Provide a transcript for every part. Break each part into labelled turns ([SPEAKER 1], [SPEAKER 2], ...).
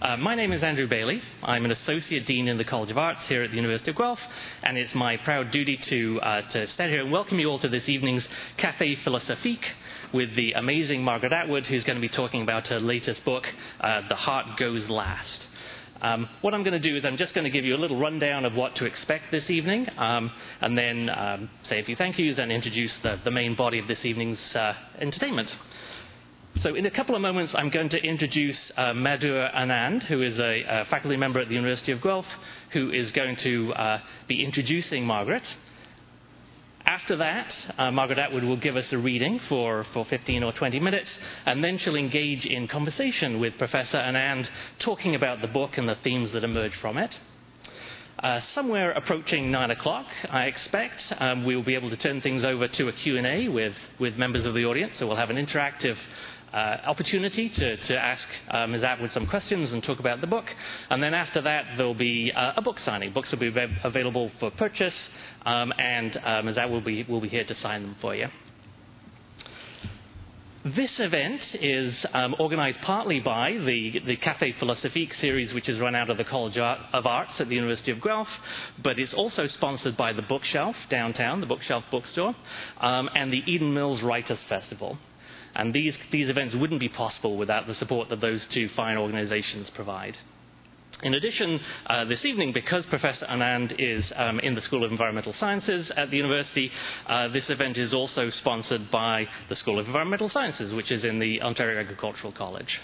[SPEAKER 1] My name is Andrew Bailey. I'm an Associate Dean in the College of Arts here at the University of Guelph, and it's my proud duty to stand here and welcome you all to this evening's Café Philosophique with the amazing Margaret Atwood, who's going to be talking about her latest book, The Heart Goes Last. What I'm going to do is I'm just going to give you a little rundown of what to expect this evening, and then say a few thank yous and introduce the main body of this evening's entertainment. So in a couple of moments, I'm going to introduce Madhur Anand, who is a faculty member at the University of Guelph, who is going to be introducing Margaret. After that, Margaret Atwood will give us a reading for 15 or 20 minutes, and then she'll engage in conversation with Professor Anand, talking about the book and the themes that emerge from it. Somewhere approaching 9 o'clock, I expect, we'll be able to turn things over to a Q&A with members of the audience, so we'll have an interactive opportunity to ask Ms. Atwood some questions and talk about the book. And then after that, there'll be a book signing. Books will be available for purchase, and Ms. Atwood will be here to sign them for you. This event is organized partly by the Café Philosophique series, which is run out of the College of Arts at the University of Guelph, but it's also sponsored by the Bookshelf downtown, the Bookshelf bookstore, and the Eden Mills Writers Festival. And these events wouldn't be possible without the support that those two fine organizations provide. In addition, this evening, because Professor Anand is in the School of Environmental Sciences at the university, this event is also sponsored by the School of Environmental Sciences, which is in the Ontario Agricultural College.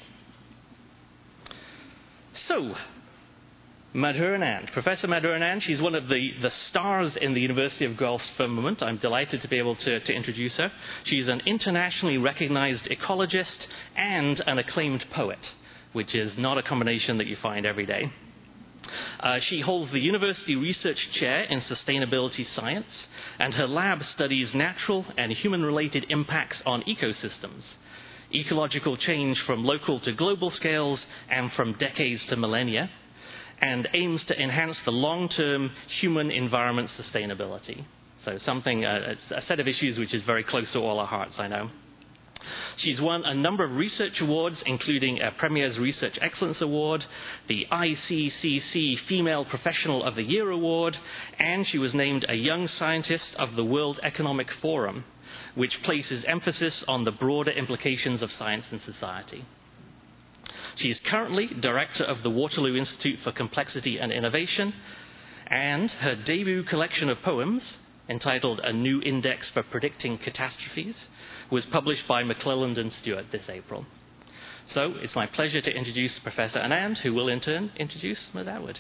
[SPEAKER 1] So, Madhur Anand. Professor Madhur Anand, she's one of the stars in the University of Guelph's firmament. I'm delighted to be able to introduce her. She's an internationally recognized ecologist and an acclaimed poet, which is not a combination that you find every day. She holds the University Research Chair in Sustainability Science, and her lab studies natural and human-related impacts on ecosystems, ecological change from local to global scales and from decades to millennia, and aims to enhance the long-term human-environment sustainability. So something, a set of issues which is very close to all our hearts, I know. She's won a number of research awards, including a Premier's Research Excellence Award, the ICCC Female Professional of the Year Award, and she was named a Young Scientist of the World Economic Forum, which places emphasis on the broader implications of science and society. She is currently director of the Waterloo Institute for Complexity and Innovation, and her debut collection of poems, entitled A New Index for Predicting Catastrophes, was published by McClelland and Stewart this April. So it's my pleasure to introduce Professor Anand, who will in turn introduce Ms. Atwood.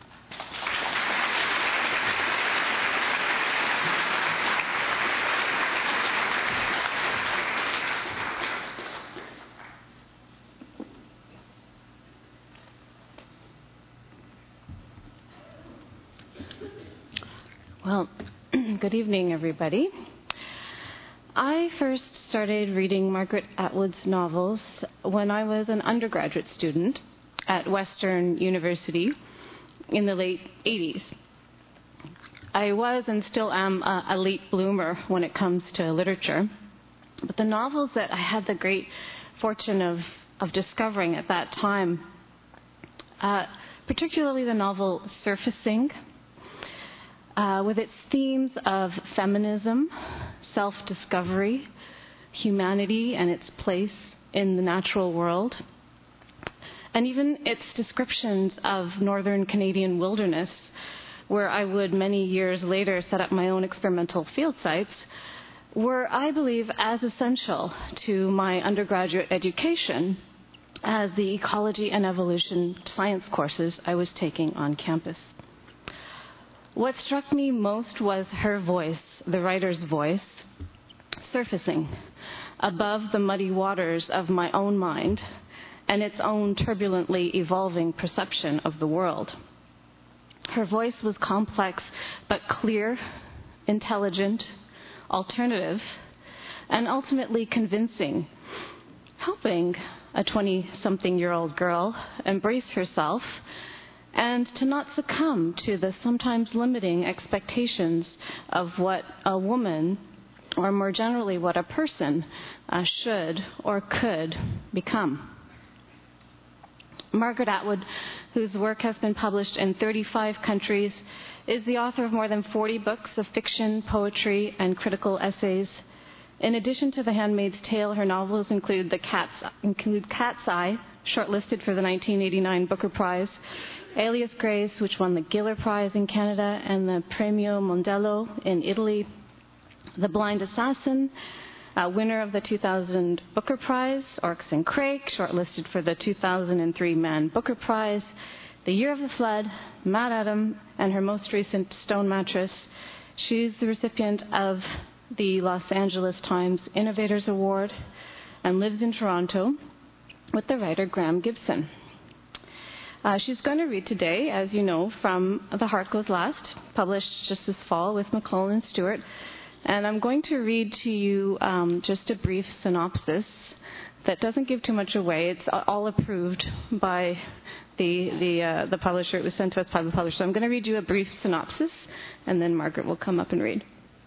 [SPEAKER 2] Well, good evening, everybody. I first started reading Margaret Atwood's novels when I was an undergraduate student at Western University in the late 80s. I was and still am a late bloomer when it comes to literature, but the novels that I had the great fortune of discovering at that time, particularly the novel Surfacing, with its themes of feminism, self-discovery, humanity and its place in the natural world, and even its descriptions of northern Canadian wilderness, where I would many years later set up my own experimental field sites, were, I believe, as essential to my undergraduate education as the ecology and evolution science courses I was taking on campus. What struck me most was her voice, the writer's voice, surfacing above the muddy waters of my own mind and its own turbulently evolving perception of the world. Her voice was complex but clear, intelligent, alternative, and ultimately convincing, helping a 20-something-year-old girl embrace herself and to not succumb to the sometimes limiting expectations of what a woman, or more generally what a person, should or could become. Margaret Atwood, whose work has been published in 35 countries, is the author of more than 40 books of fiction, poetry, and critical essays. In addition to The Handmaid's Tale, her novels include Cat's Eye, shortlisted for the 1989 Booker Prize, Alias Grace, which won the Giller Prize in Canada and the Premio Mondello in Italy, The Blind Assassin, winner of the 2000 Booker Prize, Oryx and Crake, shortlisted for the 2003 Man Booker Prize, The Year of the Flood, Mad Adam, and her most recent Stone Mattress. She's the recipient of the Los Angeles Times Innovators Award and lives in Toronto with the writer Graham Gibson. She's going to read today, as you know, from The Heart Goes Last, published just this fall with McClellan and Stewart. And I'm going to read to you just a brief synopsis that doesn't give too much away. It's all approved by the publisher. It was sent to us by the publisher. So I'm going to read you a brief synopsis, and then Margaret will come up and read.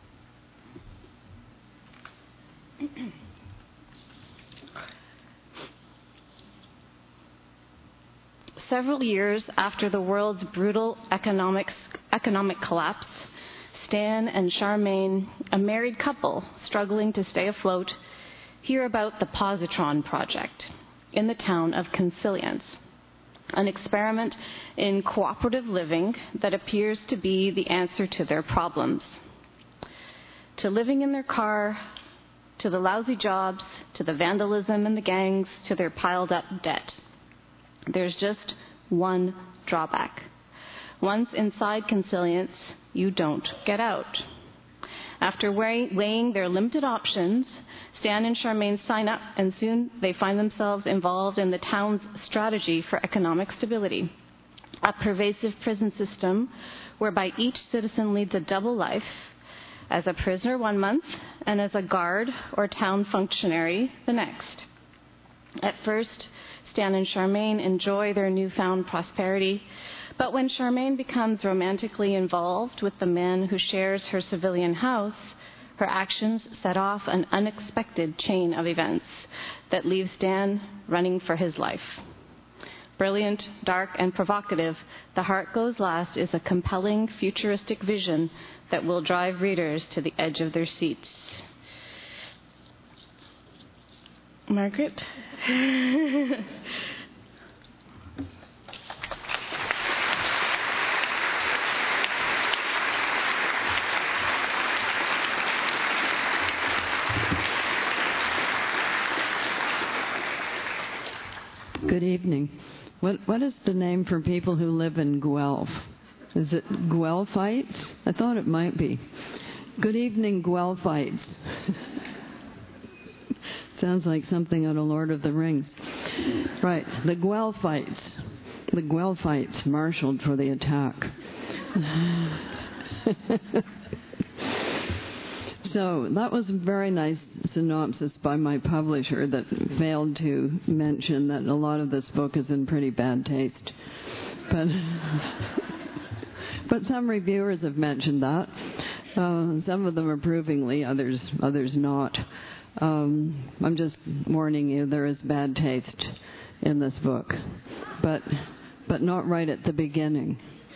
[SPEAKER 2] Several years after the world's brutal economic collapse, Stan and Charmaine, a married couple struggling to stay afloat, hear about the Positron Project in the town of Consilience, an experiment in cooperative living that appears to be the answer to their problems. To living in their car, to the lousy jobs, to the vandalism and the gangs, to their piled-up debt. There's just one drawback. Once inside Consilience, you don't get out. After weighing their limited options, Stan and Charmaine sign up, and soon they find themselves involved in the town's strategy for economic stability, a pervasive prison system whereby each citizen leads a double life, as a prisoner 1 month and as a guard or town functionary the next. At first, Stan and Charmaine enjoy their newfound prosperity, but when Charmaine becomes romantically involved with the man who shares her civilian house, her actions set off an unexpected chain of events that leaves Stan running for his life. Brilliant, dark, and provocative, The Heart Goes Last is a compelling, futuristic vision that will drive readers to the edge of their seats. Margaret?
[SPEAKER 3] Good evening. What is the name for people who live in Guelph? Is it Guelphites? I thought it might be. Good evening, Guelphites. Sounds like something out of Lord of the Rings. Right, the Guelphites. The Guelphites marshaled for the attack. So that was a very nice synopsis by my publisher that failed to mention that a lot of this book is in pretty bad taste. But some reviewers have mentioned that. Some of them approvingly, others not. I'm just warning you, there is bad taste in this book, but not right at the beginning.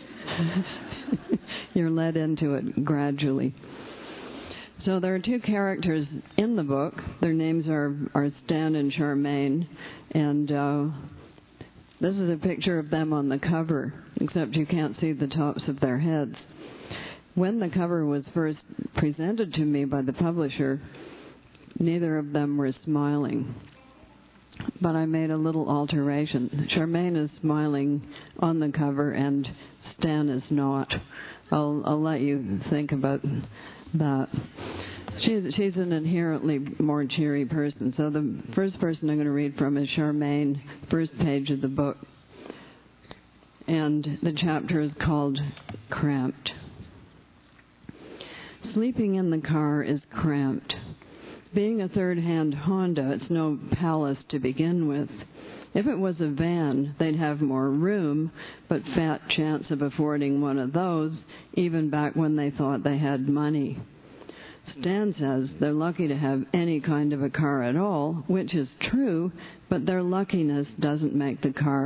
[SPEAKER 3] You're led into it gradually. So there are two characters in the book. Their names are Stan and Charmaine, and this is a picture of them on the cover, except you can't see the tops of their heads. When the cover was first presented to me by the publisher, neither of them were smiling. But I made a little alteration. Charmaine is smiling on the cover, and Stan is not. I'll let you think about that. She's an inherently more cheery person. So the first person I'm going to read from is Charmaine, first page of the book. And the chapter is called Cramped. Sleeping in the car is cramped. Being a third-hand Honda, it's no palace to begin with. If it was a van, they'd have more room, but fat chance of affording one of those, even back when they thought they had money. Stan says they're lucky to have any kind of a car at all, which is true, but their luckiness doesn't make the car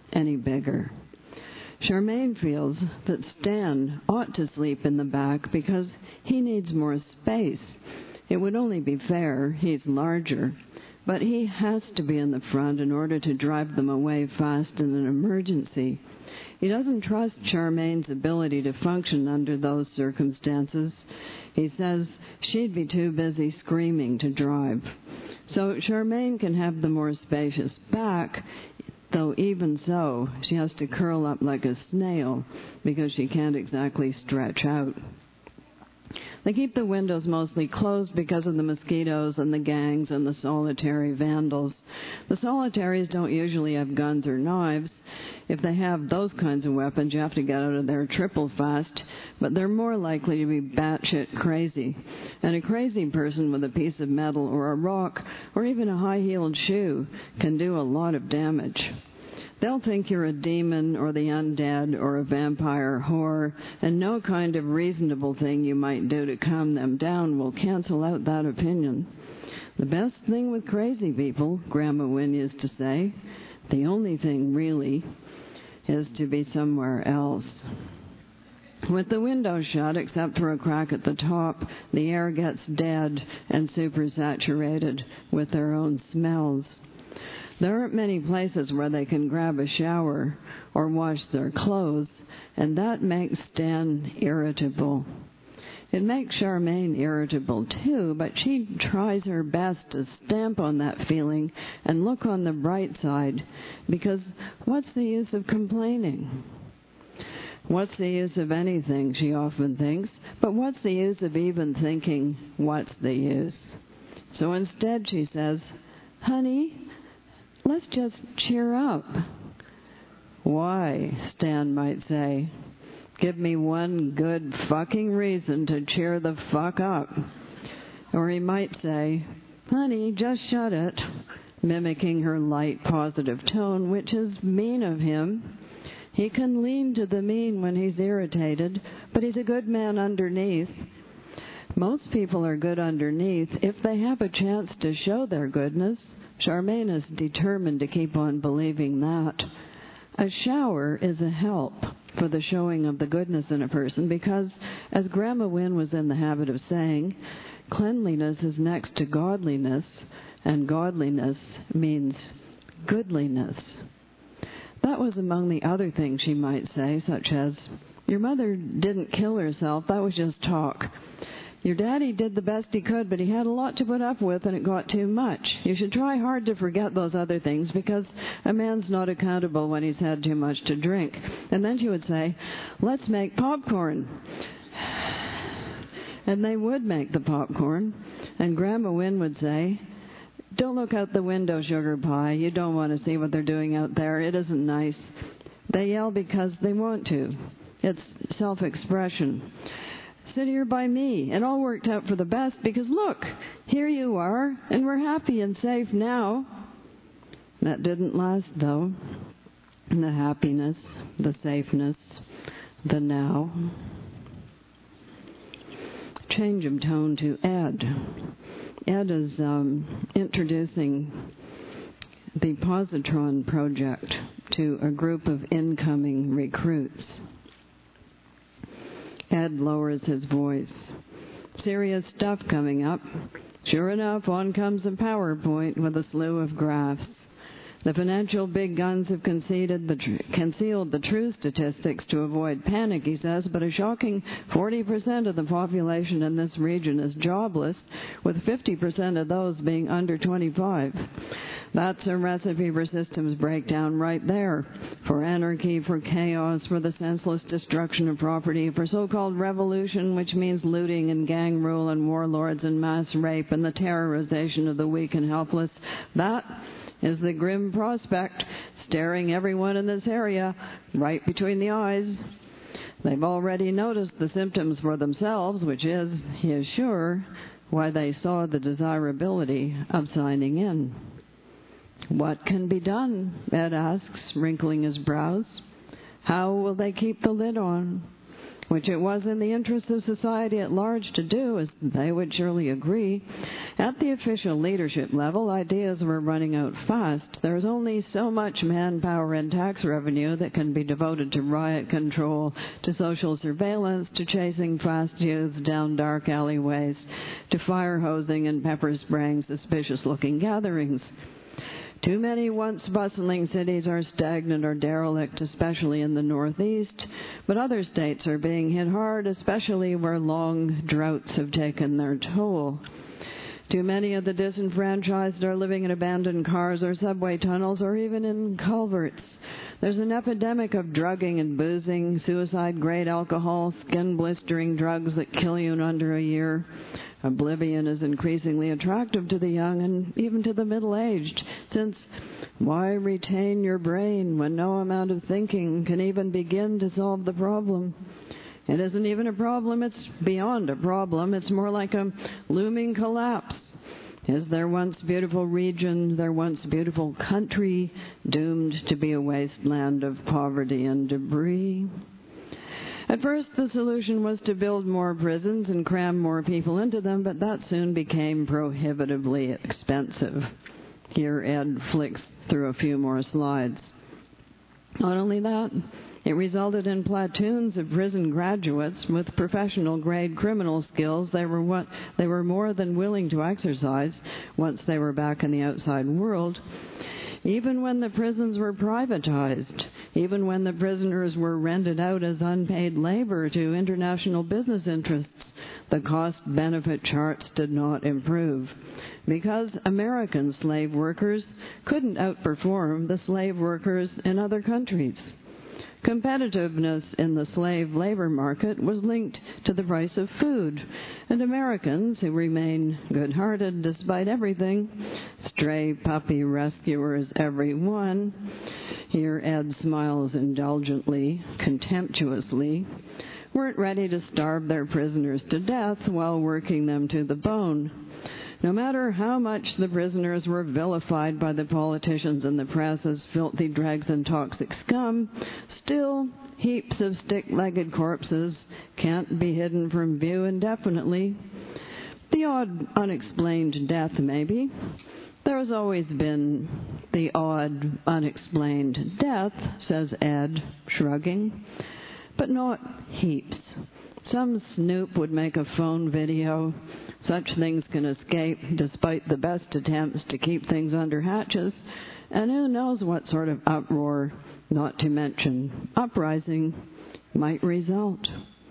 [SPEAKER 3] any bigger. Charmaine feels that Stan ought to sleep in the back because he needs more space. It would only be fair, he's larger, but he has to be in the front in order to drive them away fast in an emergency. He doesn't trust Charmaine's ability to function under those circumstances. He says she'd be too busy screaming to drive. So Charmaine can have the more spacious back, though even so, she has to curl up like a snail because she can't exactly stretch out. They keep the windows mostly closed because of the mosquitoes and the gangs and the solitary vandals. The solitaries don't usually have guns or knives. If they have those kinds of weapons, you have to get out of there triple fast, but they're more likely to be batshit crazy. And a crazy person with a piece of metal or a rock or even a high-heeled shoe can do a lot of damage. They'll think you're a demon or the undead or a vampire whore, and no kind of reasonable thing you might do to calm them down will cancel out that opinion. The best thing with crazy people, Grandma Wynne used to say, the only thing really, is to be somewhere else. With the windows shut, except for a crack at the top, the air gets dead and supersaturated with their own smells. There aren't many places where they can grab a shower or wash their clothes, and that makes Stan irritable. It makes Charmaine irritable, too, but she tries her best to stamp on that feeling and look on the bright side, because what's the use of complaining? What's the use of anything, she often thinks, but what's the use of even thinking, what's the use? So instead she says, "Honey, let's just cheer up." Why, Stan might say. Give me one good fucking reason to cheer the fuck up. Or he might say, "Honey, just shut it," mimicking her light, positive tone, which is mean of him. He can lean to the mean when he's irritated, but he's a good man underneath. Most people are good underneath if they have a chance to show their goodness. Charmaine is determined to keep on believing that. A shower is a help for the showing of the goodness in a person because, as Grandma Wynne was in the habit of saying, cleanliness is next to godliness, and godliness means goodliness. That was among the other things she might say, such as, "Your mother didn't kill herself, that was just talk. Your daddy did the best he could, but he had a lot to put up with and it got too much. You should try hard to forget those other things because a man's not accountable when he's had too much to drink." And then she would say, "Let's make popcorn." And they would make the popcorn. And Grandma Wynne would say, "Don't look out the window, sugar pie. You don't want to see what they're doing out there. It isn't nice." They yell because they want to. It's self-expression. "Sit here by me. It all worked out for the best because, look, here you are, and we're happy and safe now." That didn't last, though. The happiness, the safeness, the now. Change of tone to Ed. Ed is introducing the Positron Project to a group of incoming recruits. Ed lowers his voice. "Serious stuff coming up. Sure enough, on comes a PowerPoint with a slew of graphs. The financial big guns have concealed the true statistics to avoid panic," he says, "but a shocking 40% of the population in this region is jobless, with 50% of those being under 25. That's a recipe for systems breakdown right there, for anarchy, for chaos, for the senseless destruction of property, for so-called revolution, which means looting and gang rule and warlords and mass rape and the terrorization of the weak and helpless. That is the grim prospect staring everyone in this area right between the eyes. They've already noticed the symptoms for themselves, which is, he is sure, why they saw the desirability of signing in." "What can be done?" Ed asks, wrinkling his brows. "How will they keep the lid on?" which it was in the interest of society at large to do, as they would surely agree. At the official leadership level, ideas were running out fast. There's only so much manpower and tax revenue that can be devoted to riot control, to social surveillance, to chasing fast youths down dark alleyways, to fire hosing and pepper spraying suspicious-looking gatherings. Too many once bustling cities are stagnant or derelict, especially in the Northeast, but other states are being hit hard, especially where long droughts have taken their toll. Too many of the disenfranchised are living in abandoned cars or subway tunnels or even in culverts. There's an epidemic of drugging and boozing, suicide-grade alcohol, skin-blistering drugs that kill you in under a year. Oblivion is increasingly attractive to the young and even to the middle-aged, since why retain your brain when no amount of thinking can even begin to solve the problem? It isn't even a problem, it's beyond a problem. It's more like a looming collapse. Is their once beautiful region, their once beautiful country, doomed to be a wasteland of poverty and debris? At first, the solution was to build more prisons and cram more people into them, but that soon became prohibitively expensive. Here, Ed flicks through a few more slides. Not only that, it resulted in platoons of prison graduates with professional-grade criminal skills they were more than willing to exercise once they were back in the outside world. Even when the prisons were privatized, even when the prisoners were rented out as unpaid labor to international business interests, the cost-benefit charts did not improve because American slave workers couldn't outperform the slave workers in other countries. Competitiveness in the slave labor market was linked to the price of food, and Americans, who remain good-hearted despite everything, stray puppy rescuers every one, here Ed smiles indulgently, contemptuously, weren't ready to starve their prisoners to death while working them to the bone. No matter how much the prisoners were vilified by the politicians and the press as filthy dregs and toxic scum, still heaps of stick-legged corpses can't be hidden from view indefinitely. The odd unexplained death, maybe. There's always been the odd unexplained death, says Ed, shrugging, but not heaps. Some snoop would make a phone video. Such things can escape despite the best attempts to keep things under hatches, and who knows what sort of uproar, not to mention uprising, might result.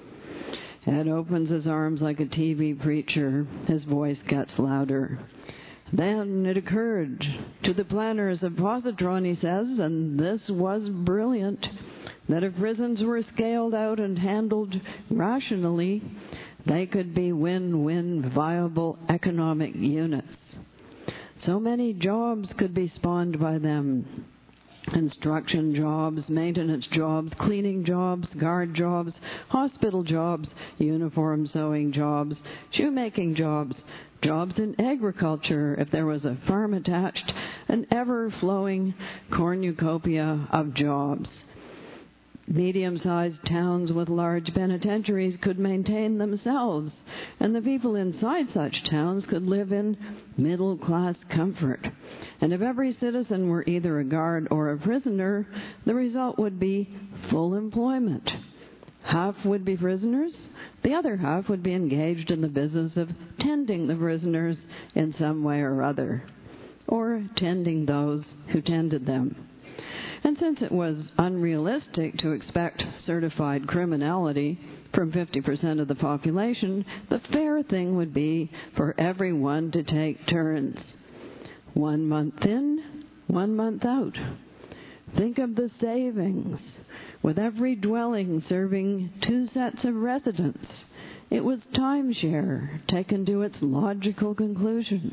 [SPEAKER 3] Ed opens his arms like a TV preacher. His voice gets louder. Then it occurred to the planners of Positron, he says, and this was brilliant, that if prisons were scaled out and handled rationally, they could be win-win viable economic units. So many jobs could be spawned by them. Construction jobs, maintenance jobs, cleaning jobs, guard jobs, hospital jobs, uniform sewing jobs, shoemaking jobs, jobs in agriculture if there was a farm attached, an ever-flowing cornucopia of jobs. Medium-sized towns with large penitentiaries could maintain themselves, and the people inside such towns could live in middle-class comfort. And if every citizen were either a guard or a prisoner, the result would be full employment. Half would be prisoners, the other half would be engaged in the business of tending the prisoners in some way or other, or tending those who tended them. And since it was unrealistic to expect certified criminality from 50% of the population, the fair thing would be for everyone to take turns. 1 month in, 1 month out. Think of the savings, with every dwelling serving 2 sets of residents. It was timeshare taken to its logical conclusion.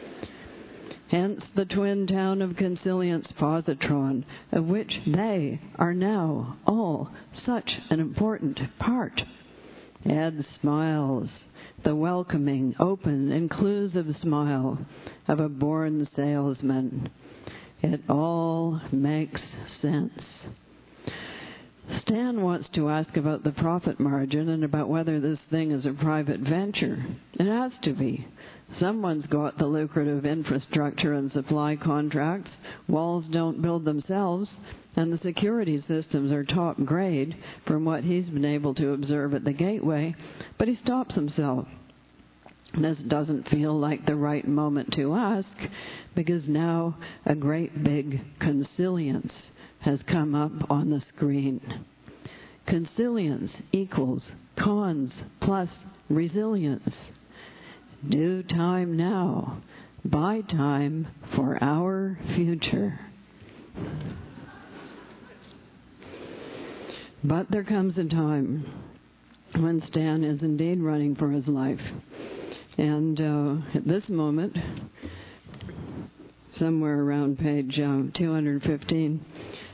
[SPEAKER 3] Hence the twin town of Consilience Positron, of which they are now all such an important part. Ed smiles, the welcoming, open, inclusive smile of a born salesman. It all makes sense. Stan wants to ask about the profit margin and about whether this thing is a private venture. It has to be. Someone's got the lucrative infrastructure and supply contracts. Walls don't build themselves, and the security systems are top grade from what he's been able to observe at the gateway, but he stops himself. This doesn't feel like the right moment to ask, because now a great big consilience has come up on the screen. Consilience equals cons plus resilience. Due time now, buy time for our future. But there comes a time when Stan is indeed running for his life. And at this moment, somewhere around page 215,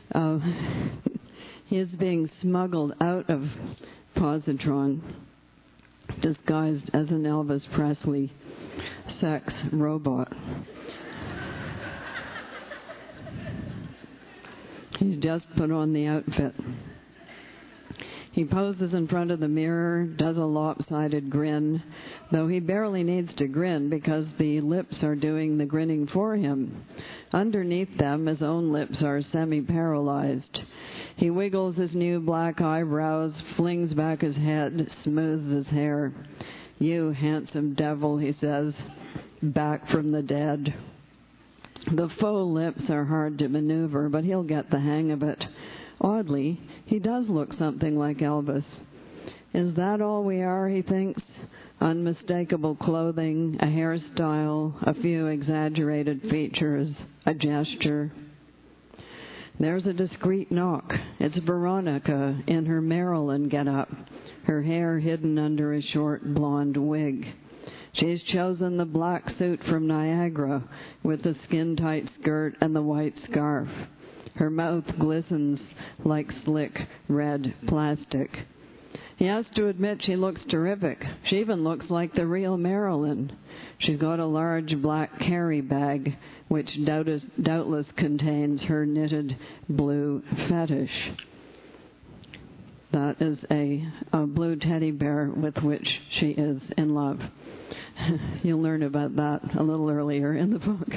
[SPEAKER 3] he is being smuggled out of positron, disguised as an Elvis Presley sex robot. He's just put on the outfit. He poses in front of the mirror, does a lopsided grin, though he barely needs to grin because the lips are doing the grinning for him. Underneath them, his own lips are semi-paralyzed. He wiggles his new black eyebrows, flings back his head, smooths his hair. "You handsome devil," he says, "back from the dead." The faux lips are hard to maneuver, but he'll get the hang of it. Oddly, he does look something like Elvis. Is that all we are, he thinks? Unmistakable clothing, a hairstyle, a few exaggerated features, a gesture. There's a discreet knock. It's Veronica in her Marilyn get-up, her hair hidden under a short blonde wig. She's chosen the black suit from Niagara with the skin-tight skirt and the white scarf. Her mouth glistens like slick red plastic. He has to admit she looks terrific. She even looks like the real Marilyn. She's got a large black carry bag, which doubtless contains her knitted blue fetish. That is a blue teddy bear with which she is in love. You'll learn about that a little earlier in the book.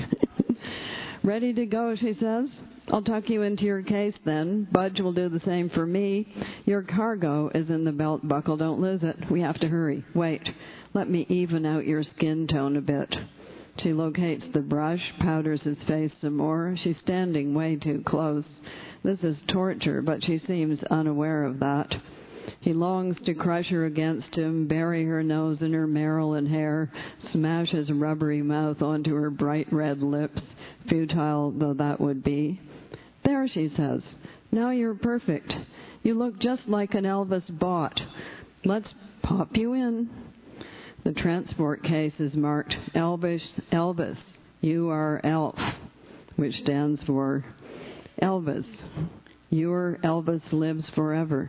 [SPEAKER 3] "Ready to go," she says. "I'll tuck you into your case then. Budge will do the same for me. Your cargo is in the belt buckle. Don't lose it. We have to hurry. Wait. Let me even out your skin tone a bit." She locates the brush, powders his face some more. She's standing way too close. This is torture, but she seems unaware of that. He longs to crush her against him, bury her nose in her Marilyn hair, smash his rubbery mouth onto her bright red lips, futile though that would be. "There," she says. "Now you're perfect. You look just like an Elvis bot. Let's pop you in." The transport case is marked Elvis, you are ELF, which stands for Elvis. Your Elvis lives forever,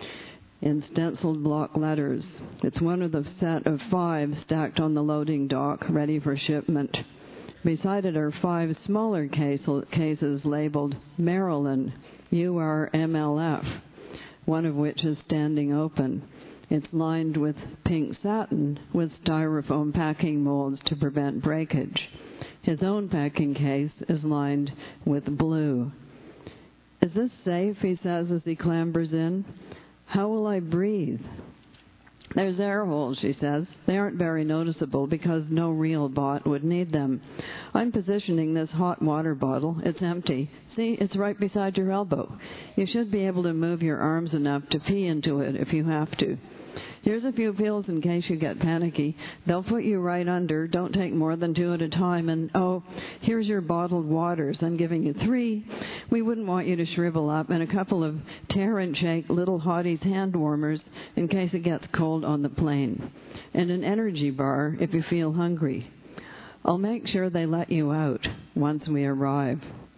[SPEAKER 3] in stenciled block letters. It's one of the set of 5 stacked on the loading dock, ready for shipment. Beside it are 5 smaller cases labeled Marilyn, you are MLF, one of which is standing open. It's lined with pink satin with styrofoam packing molds to prevent breakage. His own packing case is lined with blue. "Is this safe?" he says as he clambers in. "How will I breathe?" "There's air holes," she says. "They aren't very noticeable because no real bot would need them. I'm positioning this hot water bottle. It's empty. See, it's right beside your elbow. You should be able to move your arms enough to pee into it if you have to. Here's a few pills in case you get panicky. They'll put you right under. Don't take more than 2 at a time. And, oh, here's your bottled waters. I'm giving you 3. We wouldn't want you to shrivel up. And a couple of tear and shake little hotties hand warmers in case it gets cold on the plane. And an energy bar if you feel hungry. I'll make sure they let you out once we arrive."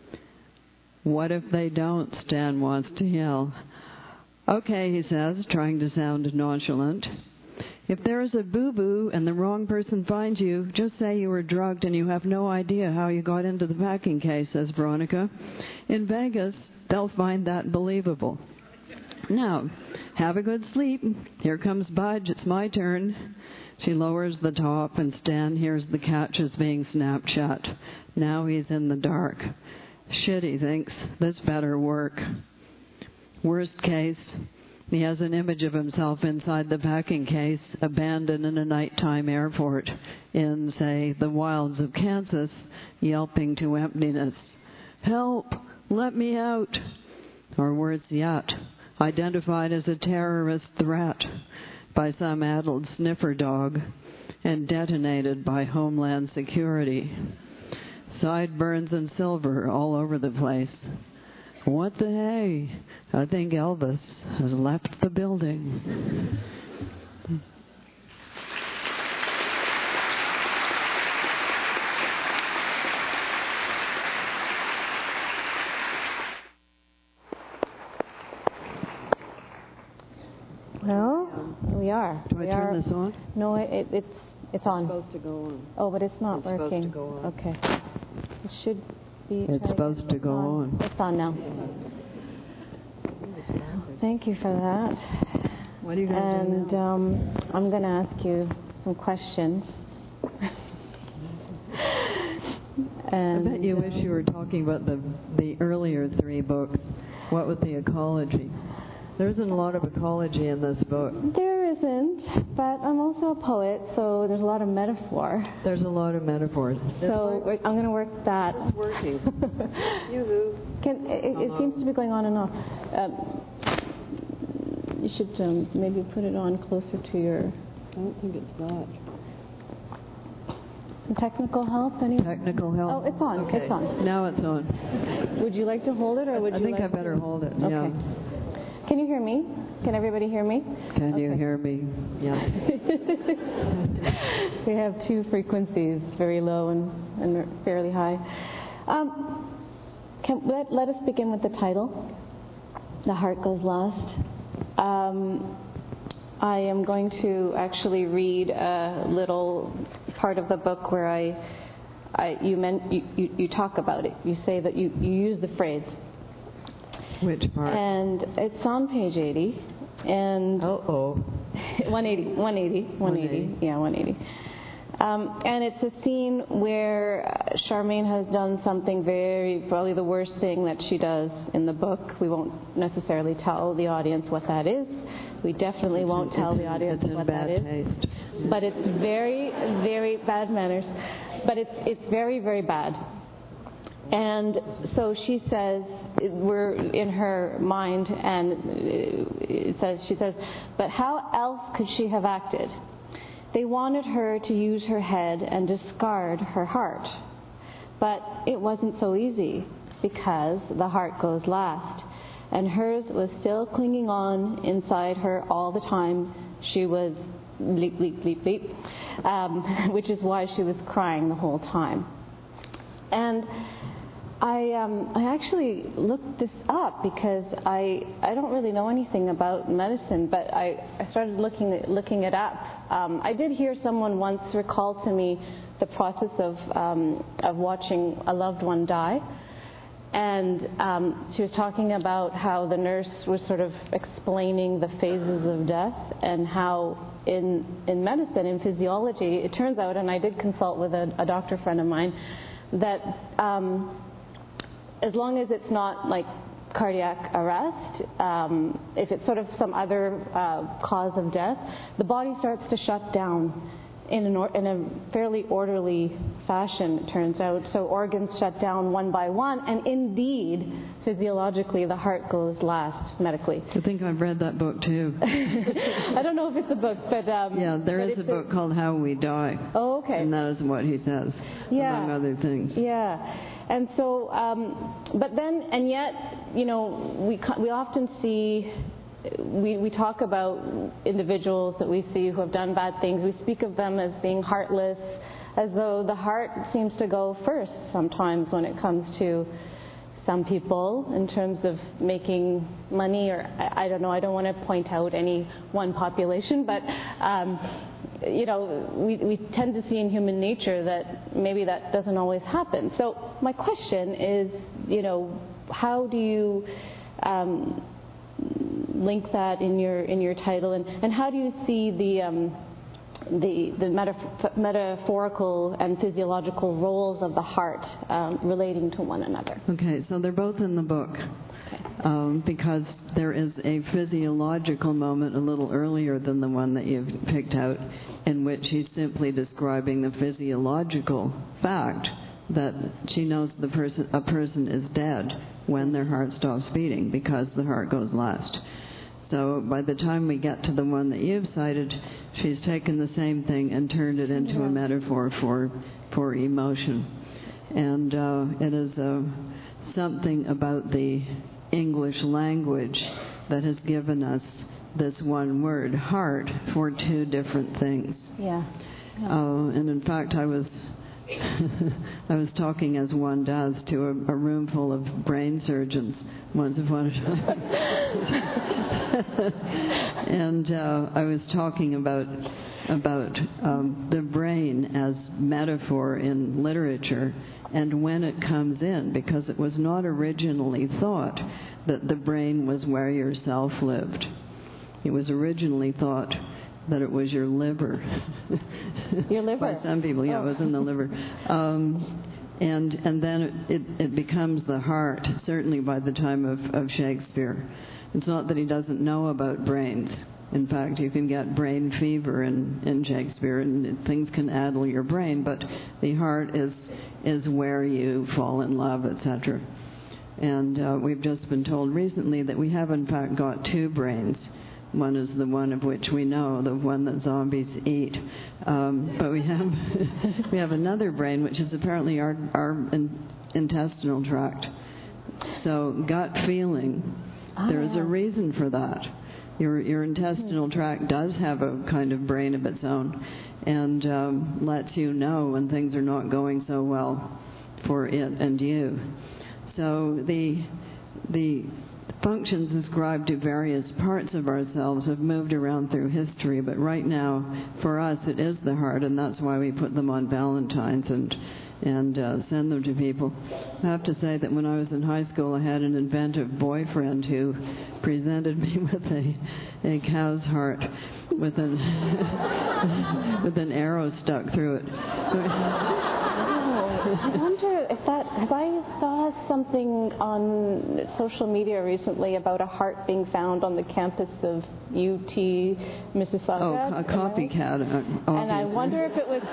[SPEAKER 3] "What if they don't?" Stan wants to yell. "Okay," he says, trying to sound nonchalant. "If there is a boo-boo and the wrong person finds you, just say you were drugged and you have no idea how you got into the packing case," says Veronica. "In Vegas, they'll find that believable." Now, have a good sleep. Here comes Budge. It's my turn. She lowers the top, and Stan hears the catches being snapped shut. Now he's in the dark. Shit, he thinks. This better work. Worst case, he has an image of himself inside the packing case, abandoned in a nighttime airport in, say, the wilds of Kansas, yelping to emptiness. Help! Let me out! Or worse yet, identified as a terrorist threat by some addled sniffer dog and detonated by Homeland Security. Sideburns and silver all over the place. What the hey? I think Elvis has left the building.
[SPEAKER 2] Well, we are.
[SPEAKER 3] Do I turn this on?
[SPEAKER 2] No, it's on.
[SPEAKER 3] It's supposed to go on.
[SPEAKER 2] Oh, but it's not working.
[SPEAKER 3] It's supposed to go on.
[SPEAKER 2] Okay. It should be.
[SPEAKER 3] It's supposed to go on.
[SPEAKER 2] It's on now. Thank you for that.
[SPEAKER 3] What are you going to do now?
[SPEAKER 2] And I'm going to ask you some questions. And
[SPEAKER 3] I bet you wish you were talking about the earlier three books. What with the ecology? There isn't a lot of ecology in this book.
[SPEAKER 2] There isn't, but I'm also a poet, so there's a lot of metaphor.
[SPEAKER 3] There's a lot of metaphors.
[SPEAKER 2] So I'm going to work that.
[SPEAKER 3] It's working. Yoo-hoo.
[SPEAKER 2] It seems to be going on and off. You should maybe put it on closer to your...
[SPEAKER 3] I don't think it's that.
[SPEAKER 2] Some technical help?
[SPEAKER 3] Technical help?
[SPEAKER 2] Oh, it's on.
[SPEAKER 3] Okay.
[SPEAKER 2] It's on.
[SPEAKER 3] Now it's on.
[SPEAKER 2] Would you like to hold it, or would you like
[SPEAKER 3] I think I better hold it.
[SPEAKER 2] Okay.
[SPEAKER 3] Yeah.
[SPEAKER 2] Can you hear me? Can everybody hear me?
[SPEAKER 3] Can you hear me? Yeah.
[SPEAKER 2] We have two frequencies, very low and fairly high. Let us begin with the title, The Heart Goes Last. I am going to actually read a little part of the book where you talk about it. You say that you use the phrase.
[SPEAKER 3] Which part?
[SPEAKER 2] And it's on page 80. And 180. Yeah, 180. And it's a scene where Charmaine has done something probably the worst thing that she does in the book. We won't necessarily tell the audience what that is. We definitely won't tell the audience what that is.
[SPEAKER 3] Taste.
[SPEAKER 2] But it's very, very bad manners. But it's very, very bad. And so she says, we're in her mind, and she says, but how else could she have acted? They wanted her to use her head and discard her heart. But it wasn't so easy, because the heart goes last. And hers was still clinging on inside her all the time. She was bleep, bleep, bleep, bleep, which is why she was crying the whole time. And I actually looked this up because I don't really know anything about medicine, but I started looking it up. I did hear someone once recall to me the process of watching a loved one die, and she was talking about how the nurse was sort of explaining the phases of death and how in medicine, in physiology, it turns out, and I did consult with a doctor friend of mine, that as long as it's not like cardiac arrest, if it's sort of some other cause of death, the body starts to shut down in a fairly orderly fashion, it turns out. So organs shut down one by one, and indeed, physiologically, the heart goes last medically.
[SPEAKER 3] I think I've read that book too.
[SPEAKER 2] I don't know if it's a book, but...
[SPEAKER 3] yeah, there is a book called How We Die.
[SPEAKER 2] Oh, okay.
[SPEAKER 3] And that is what he says, among other things.
[SPEAKER 2] Yeah. And so, but then, and yet, we often see, we talk about individuals that we see who have done bad things. We speak of them as being heartless, as though the heart seems to go first sometimes when it comes to some people in terms of making money, or I don't know, I don't want to point out any one population, but we tend to see in human nature that maybe that doesn't always happen. So my question is, how do you link that in your title, and how do you see the metaphorical and physiological roles of the heart relating to one another?
[SPEAKER 3] Okay, so they're both in the book. Because there is a physiological moment a little earlier than the one that you've picked out, in which he's simply describing the physiological fact that she knows a person is dead when their heart stops beating, because the heart goes last. So by the time we get to the one that you've cited, she's taken the same thing and turned it into a metaphor for emotion. And it is something about the English language that has given us this one word, heart, for two different things.
[SPEAKER 2] Yeah.
[SPEAKER 3] And in fact, I was talking, as one does, to a room full of brain surgeons once upon a time. And I was talking about the brain as metaphor in literature, and when it comes in, because it was not originally thought that the brain was where your self lived. It was originally thought that it was your liver.
[SPEAKER 2] Your liver?
[SPEAKER 3] By some people, yeah, it was in the liver. And then it becomes the heart, certainly by the time of Shakespeare. It's not that he doesn't know about brains. In fact, you can get brain fever in Shakespeare, and things can addle your brain, but the heart is where you fall in love, etc. And we've just been told recently that we have, in fact, got two brains. One is the one of which we know, the one that zombies eat. But we have another brain, which is apparently our intestinal tract. So gut feeling, there is a reason for that. Your intestinal tract does have a kind of brain of its own, and lets you know when things are not going so well for it and you. So the functions ascribed to various parts of ourselves have moved around through history, but right now, for us, it is the heart, and that's why we put them on Valentine's and send them to people. I have to say that when I was in high school, I had an inventive boyfriend who presented me with a cow's heart with an arrow stuck through it.
[SPEAKER 2] I wonder if I saw something on social media recently about a heart being found on the campus of UT Mississauga.
[SPEAKER 3] Oh, a copycat.
[SPEAKER 2] And I wonder if it was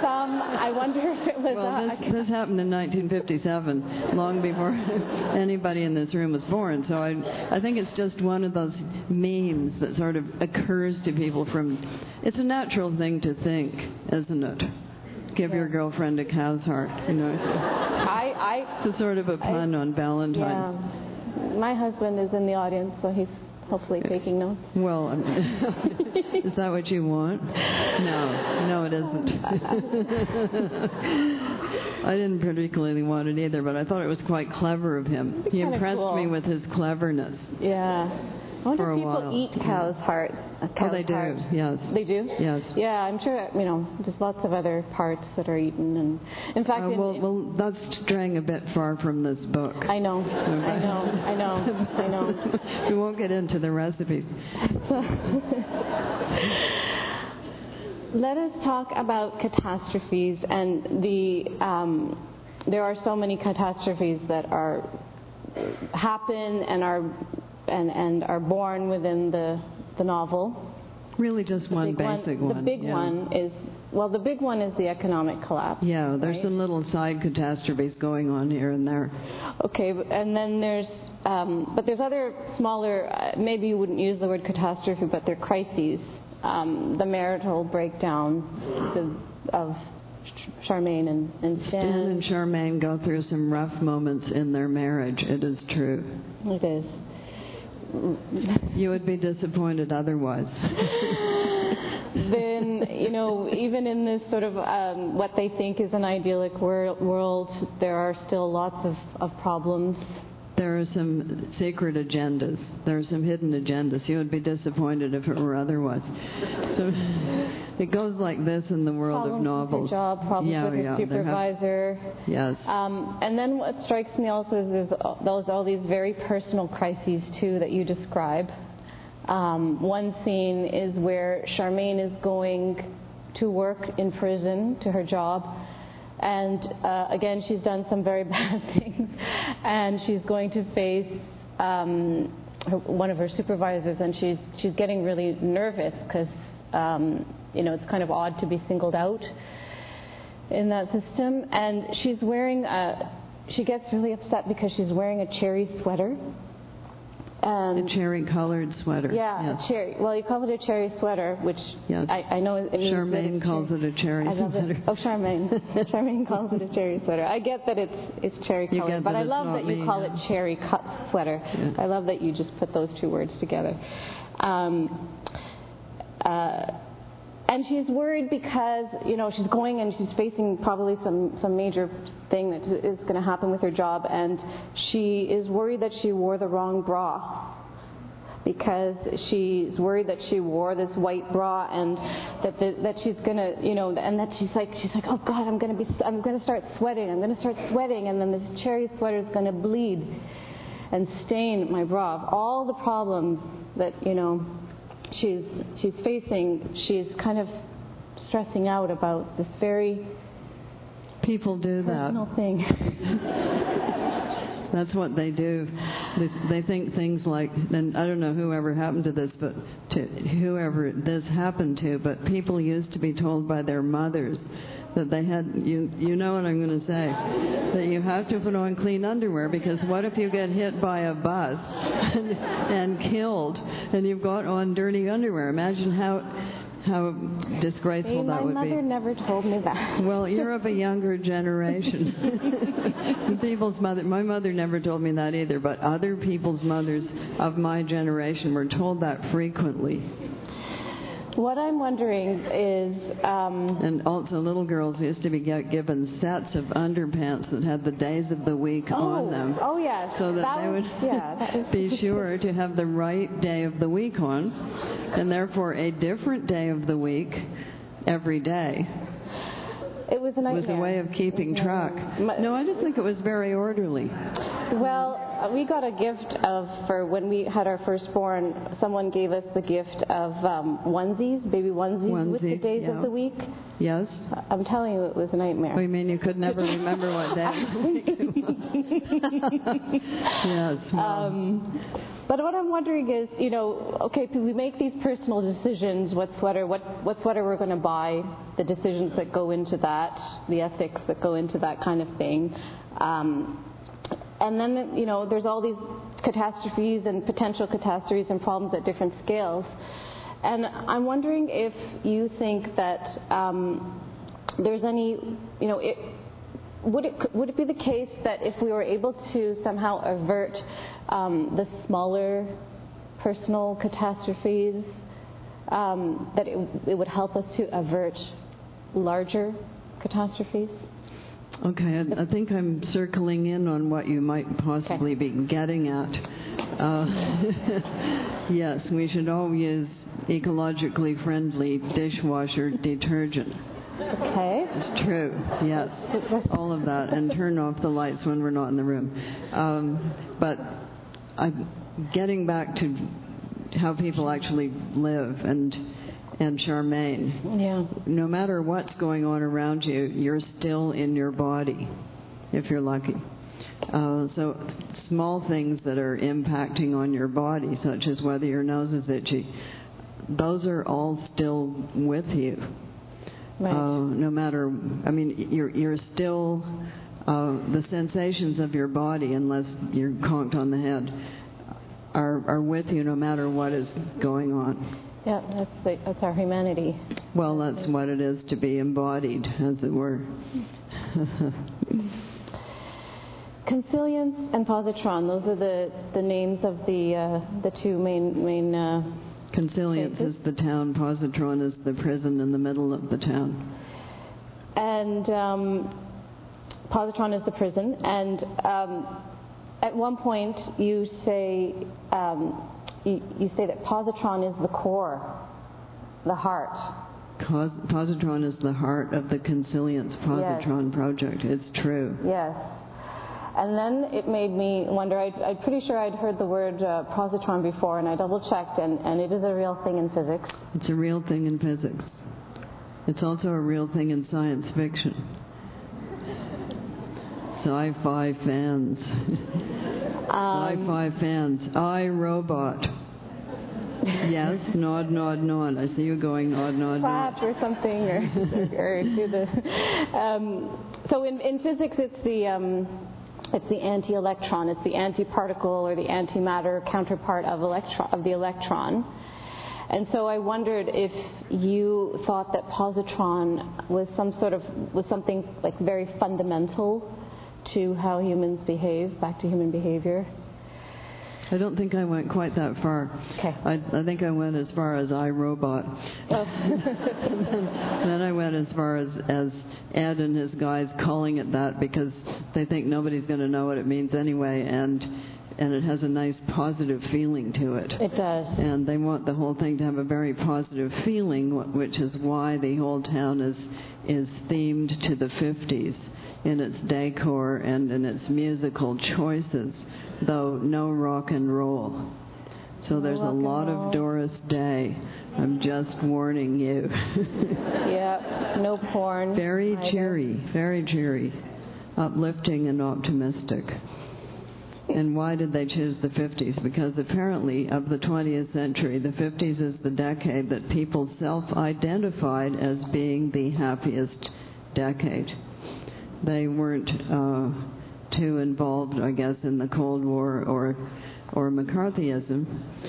[SPEAKER 3] Well, this happened in 1957, long before anybody in this room was born. So I think it's just one of those memes that sort of occurs to people it's a natural thing to think, isn't it? Give your girlfriend a cow's heart, you know. It's a sort of a pun on Valentine's.
[SPEAKER 2] Yeah. My husband is in the audience, so he's hopefully taking notes.
[SPEAKER 3] Well, is that what you want? No, it isn't. I didn't particularly want it either, but I thought it was quite clever of him. He impressed me with his cleverness.
[SPEAKER 2] Yeah. I wonder if people eat cow's heart.
[SPEAKER 3] They do, yes.
[SPEAKER 2] They do?
[SPEAKER 3] Yes.
[SPEAKER 2] Yeah, I'm sure, there's lots of other parts that are eaten. And in fact...
[SPEAKER 3] well, that's straying a bit far from this book.
[SPEAKER 2] I know.
[SPEAKER 3] We won't get into the recipes.
[SPEAKER 2] Let us talk about catastrophes, and there are so many catastrophes that happen and are born within the novel.
[SPEAKER 3] Really just one basic one.
[SPEAKER 2] The big one is, the big one is the economic collapse.
[SPEAKER 3] Yeah, there's some little side catastrophes going on here and there. Okay,
[SPEAKER 2] and then there's other smaller, maybe you wouldn't use the word catastrophe, but they're crises. The marital breakdown of Charmaine and Stan.
[SPEAKER 3] Stan and Charmaine go through some rough moments in their marriage, it is true.
[SPEAKER 2] It is.
[SPEAKER 3] You would be disappointed otherwise.
[SPEAKER 2] Then, even in this sort of what they think is an idyllic world, there are still lots of problems.
[SPEAKER 3] There are some secret agendas. There are some hidden agendas. You would be disappointed if it were otherwise. So it goes like this in the world of novels.
[SPEAKER 2] Problems with your job, problems with your supervisor.
[SPEAKER 3] Yes.
[SPEAKER 2] And then what strikes me also is there's all these very personal crises, too, that you describe. One scene is where Charmaine is going to work in prison, to her job, and again, she's done some very bad things, and she's going to face one of her supervisors, and she's getting really nervous because it's kind of odd to be singled out in that system. And she's wearing she gets really upset because she's wearing a cherry sweater.
[SPEAKER 3] A cherry-colored sweater.
[SPEAKER 2] Yeah,
[SPEAKER 3] yes.
[SPEAKER 2] A cherry. Well, you call it a cherry sweater, which
[SPEAKER 3] yes.
[SPEAKER 2] I know it means
[SPEAKER 3] Charmaine calls it a cherry sweater.
[SPEAKER 2] Oh, Charmaine. Charmaine calls it a cherry sweater. I get that it's cherry-colored, but I love that you call it cherry cut sweater. Yeah. I love that you just put those two words together. And she's worried because, she's going and she's facing probably some major thing that is going to happen with her job, and she is worried that she wore the wrong bra, because she's worried that she wore this white bra and that she's going to, and that she's like, oh God, I'm going to start sweating, and then this cherry sweater is going to bleed and stain my bra. All the problems that, she's facing, she's kind of stressing out about this very
[SPEAKER 3] people do
[SPEAKER 2] personal
[SPEAKER 3] that
[SPEAKER 2] thing.
[SPEAKER 3] That's what they do. They think things like, and I don't know whoever happened to this, but to whoever this happened to, but people used to be told by their mothers that they had, you know what I'm going to say, that you have to put on clean underwear, because what if you get hit by a bus and killed and you've got on dirty underwear? Imagine how disgraceful that would be.
[SPEAKER 2] My mother never told me that.
[SPEAKER 3] Well, you're of a younger generation. My mother never told me that either, but other people's mothers of my generation were told that frequently.
[SPEAKER 2] What I'm wondering is...
[SPEAKER 3] and also little girls used to be given sets of underpants that had the days of the week on them.
[SPEAKER 2] Oh, yes.
[SPEAKER 3] So that they would be sure to have the right day of the week on, and therefore a different day of the week every day.
[SPEAKER 2] It was a nightmare.
[SPEAKER 3] It was a way of keeping track. No, I just think it was very orderly.
[SPEAKER 2] Well, we got a gift for when we had our firstborn, someone gave us the gift of onesies, baby onesies with the days of the week.
[SPEAKER 3] Yes.
[SPEAKER 2] I'm telling you, it was a nightmare.
[SPEAKER 3] Oh, you mean you could never remember what day of the week it was? Yes. Well.
[SPEAKER 2] But what I'm wondering is, okay, we make these personal decisions, what sweater we're going to buy, the decisions that go into that, the ethics that go into that kind of thing. And then, there's all these catastrophes and potential catastrophes and problems at different scales. And I'm wondering if you think that there's any, would it be the case that if we were able to somehow avert the smaller personal catastrophes, that it would help us to avert larger catastrophes?
[SPEAKER 3] Okay, I think I'm circling in on what you might possibly be getting at. Yes, we should all use ecologically friendly dishwasher detergent.
[SPEAKER 2] Okay.
[SPEAKER 3] It's true, yes, all of that, and turn off the lights when we're not in the room. But I'm getting back to how people actually live, and Charmaine, no matter what's going on around you, you're still in your body, if you're lucky. So small things that are impacting on your body, such as whether your nose is itchy, those are all still with you.
[SPEAKER 2] Right.
[SPEAKER 3] No matter, you're still, the sensations of your body, unless you're conked on the head, are with you no matter what is going on.
[SPEAKER 2] Yeah, that's our humanity.
[SPEAKER 3] Well, that's what it is to be embodied, as it were.
[SPEAKER 2] Consilience and positron, those are the names of the two main
[SPEAKER 3] Consilience
[SPEAKER 2] places.
[SPEAKER 3] is the town, positron is the prison in the middle of the town.
[SPEAKER 2] And positron is the prison. And at one point you say you say that positron is the core, the heart.
[SPEAKER 3] Positron is the heart of the Consilience Positron project. It's true.
[SPEAKER 2] Yes. And then it made me wonder, I'm pretty sure I'd heard the word positron before, and I double-checked, and it is a real thing in physics.
[SPEAKER 3] It's a real thing in physics. It's also a real thing in science fiction. Sci-fi fans. Sci-fi fans. I, Robot. Yes, nod, nod, nod. I see you going nod, nod, nod.
[SPEAKER 2] Clap or something, or do the... so in physics, it's the anti-electron. It's the antiparticle or the antimatter counterpart of the electron. And so I wondered if you thought that positron was something like very fundamental to how humans behave, back to human behavior.
[SPEAKER 3] I don't think I went quite that far.
[SPEAKER 2] Okay.
[SPEAKER 3] I think I went as far as I, Robot.
[SPEAKER 2] Oh.
[SPEAKER 3] then I went as far as Ed and his guys calling it that because they think nobody's going to know what it means anyway, and it has a nice positive feeling to it.
[SPEAKER 2] It does.
[SPEAKER 3] And they want the whole thing to have a very positive feeling, which is why the whole town is themed to the 50s in its decor and in its musical choices, though no rock and roll. So there's a lot of Doris Day. I'm just warning you.
[SPEAKER 2] Yeah, no porn.
[SPEAKER 3] Very cheery, uplifting and optimistic. And why did they choose the 50s? Because apparently of the 20th century, the 50s is the decade that people self-identified as being the happiest decade. They weren't too involved, I guess, in the Cold War or McCarthyism,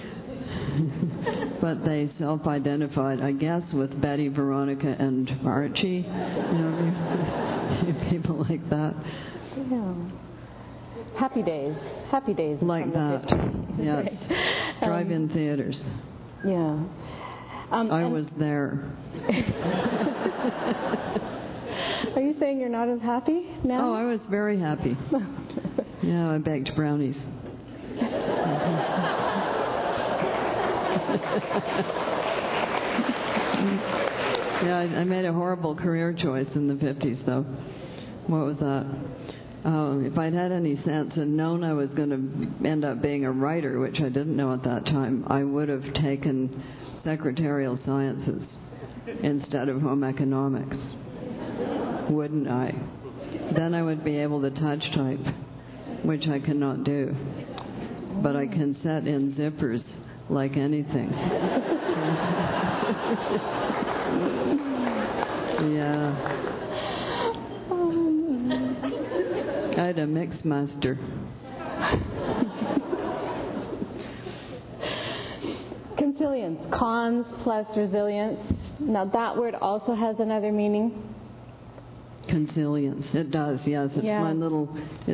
[SPEAKER 3] but they self-identified, I guess, with Betty, Veronica, and Archie, people like that.
[SPEAKER 2] Yeah. Happy days
[SPEAKER 3] like that. Yes. Drive-in theaters.
[SPEAKER 2] Yeah.
[SPEAKER 3] I was there.
[SPEAKER 2] Are you saying you're not as happy now?
[SPEAKER 3] Oh, I was very happy. Yeah, I baked brownies. Yeah, I made a horrible career choice in the 50s, though. What was that? If I'd had any sense and known I was going to end up being a writer, which I didn't know at that time, I would have taken secretarial sciences instead of home economics. Wouldn't I? Then I would be able to touch type, which I cannot do. But I can set in zippers like anything. Yeah. I had a mix master.
[SPEAKER 2] Consilience, cons plus resilience. Now that word also has another meaning.
[SPEAKER 3] Consilience. It does, yes. It's my little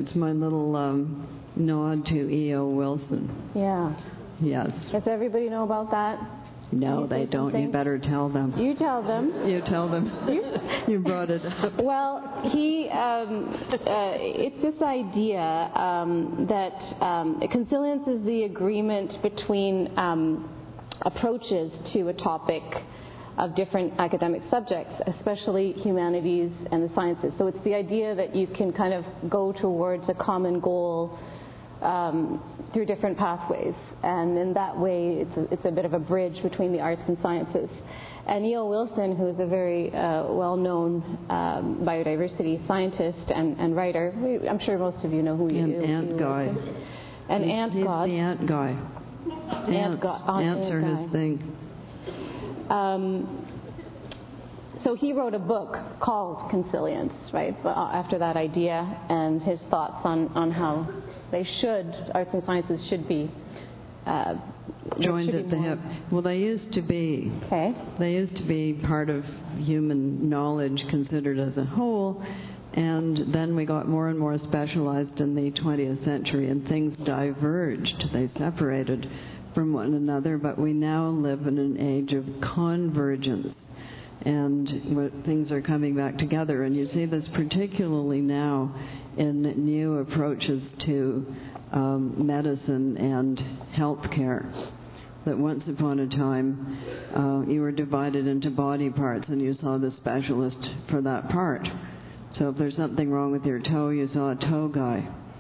[SPEAKER 3] nod to E.O. Wilson.
[SPEAKER 2] Yeah.
[SPEAKER 3] Yes.
[SPEAKER 2] Does everybody know about that?
[SPEAKER 3] No, they don't. You better tell them.
[SPEAKER 2] You tell them.
[SPEAKER 3] You tell them. You brought it up.
[SPEAKER 2] Well, it's this idea that consilience is the agreement between approaches to a topic of different academic subjects, especially humanities and the sciences. So it's the idea that you can kind of go towards a common goal through different pathways, and in that way it's a bit of a bridge between the arts and sciences. And E.O. Wilson, who is a very well-known biodiversity scientist and writer, I'm sure most of you know who he is.
[SPEAKER 3] An ant guy.
[SPEAKER 2] An ant god.
[SPEAKER 3] He's the ant guy. Ants are his thing.
[SPEAKER 2] So he wrote a book called Consilience, right, after that idea, and his thoughts on how arts and sciences should be
[SPEAKER 3] joined at the hip. Well, they used to be.
[SPEAKER 2] Okay.
[SPEAKER 3] They used to be part of human knowledge considered as a whole, and then we got more and more specialized in the 20th century, and things diverged. They separated from one another, but we now live in an age of convergence, and things are coming back together. And you see this particularly now in new approaches to medicine and health care. That once upon a time you were divided into body parts and you saw the specialist for that part. So if there's something wrong with your toe, you saw a toe guy.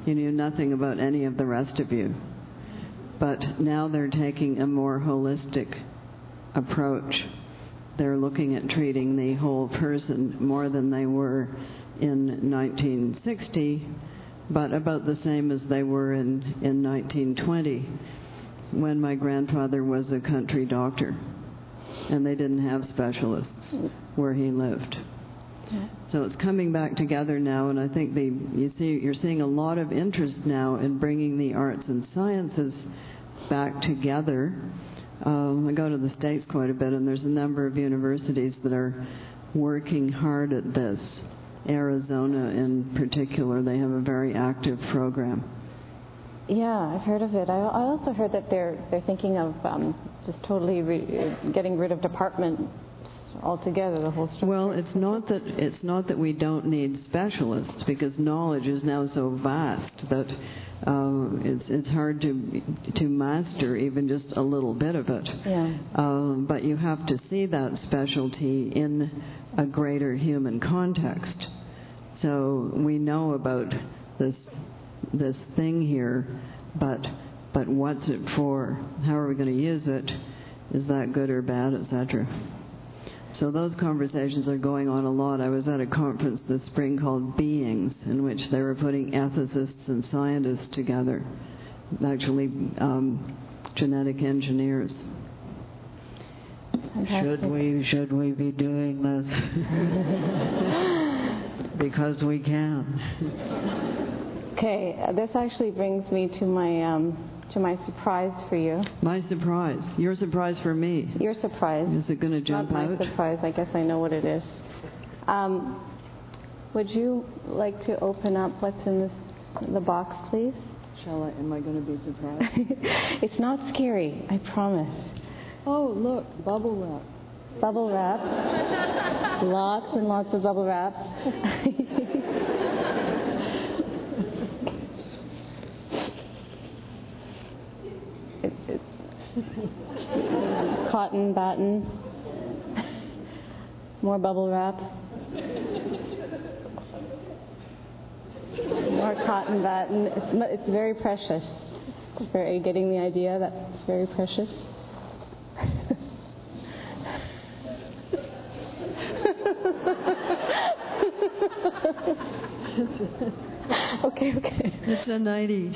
[SPEAKER 3] You knew nothing about any of the rest of you. But now they're taking a more holistic approach. They're looking at treating the whole person more than they were in 1960, but about the same as they were in 1920, when my grandfather was a country doctor, and they didn't have specialists where he lived. So it's coming back together now, and I think you're seeing a lot of interest now in bringing the arts and sciences back together. I go to the States quite a bit, and there's a number of universities that are working hard at this. Arizona in particular, they have a very active program.
[SPEAKER 2] Yeah, I've heard of it. I also heard that they're thinking of just totally getting rid of departments altogether, the whole structure. Well,
[SPEAKER 3] it's not that we don't need specialists, because knowledge is now so vast that it's hard to master even just a little bit of it.
[SPEAKER 2] Yeah.
[SPEAKER 3] But you have to see that specialty in a greater human context. So we know about this thing here, but what's it for? How are we going to use it? Is that good or bad, etc.? So those conversations are going on a lot. I was at a conference this spring called Beings, in which they were putting ethicists and scientists together, actually genetic engineers. Should we be doing this? Because we can.
[SPEAKER 2] Okay, this actually brings me to my surprise for you.
[SPEAKER 3] My surprise? Your surprise for me?
[SPEAKER 2] Your surprise.
[SPEAKER 3] Is it going to jump out?
[SPEAKER 2] Not my surprise. I guess I know what it is. Would you like to open up what's in the box, please?
[SPEAKER 3] Shall I? Am I going to be surprised?
[SPEAKER 2] It's not scary, I promise.
[SPEAKER 3] Oh, look, bubble wrap.
[SPEAKER 2] Bubble wrap. Lots and lots of bubble wrap. It's cotton batten. More bubble wrap. More cotton batten. It's very precious. Are you getting the idea that it's very precious? Okay.
[SPEAKER 3] It's a 90.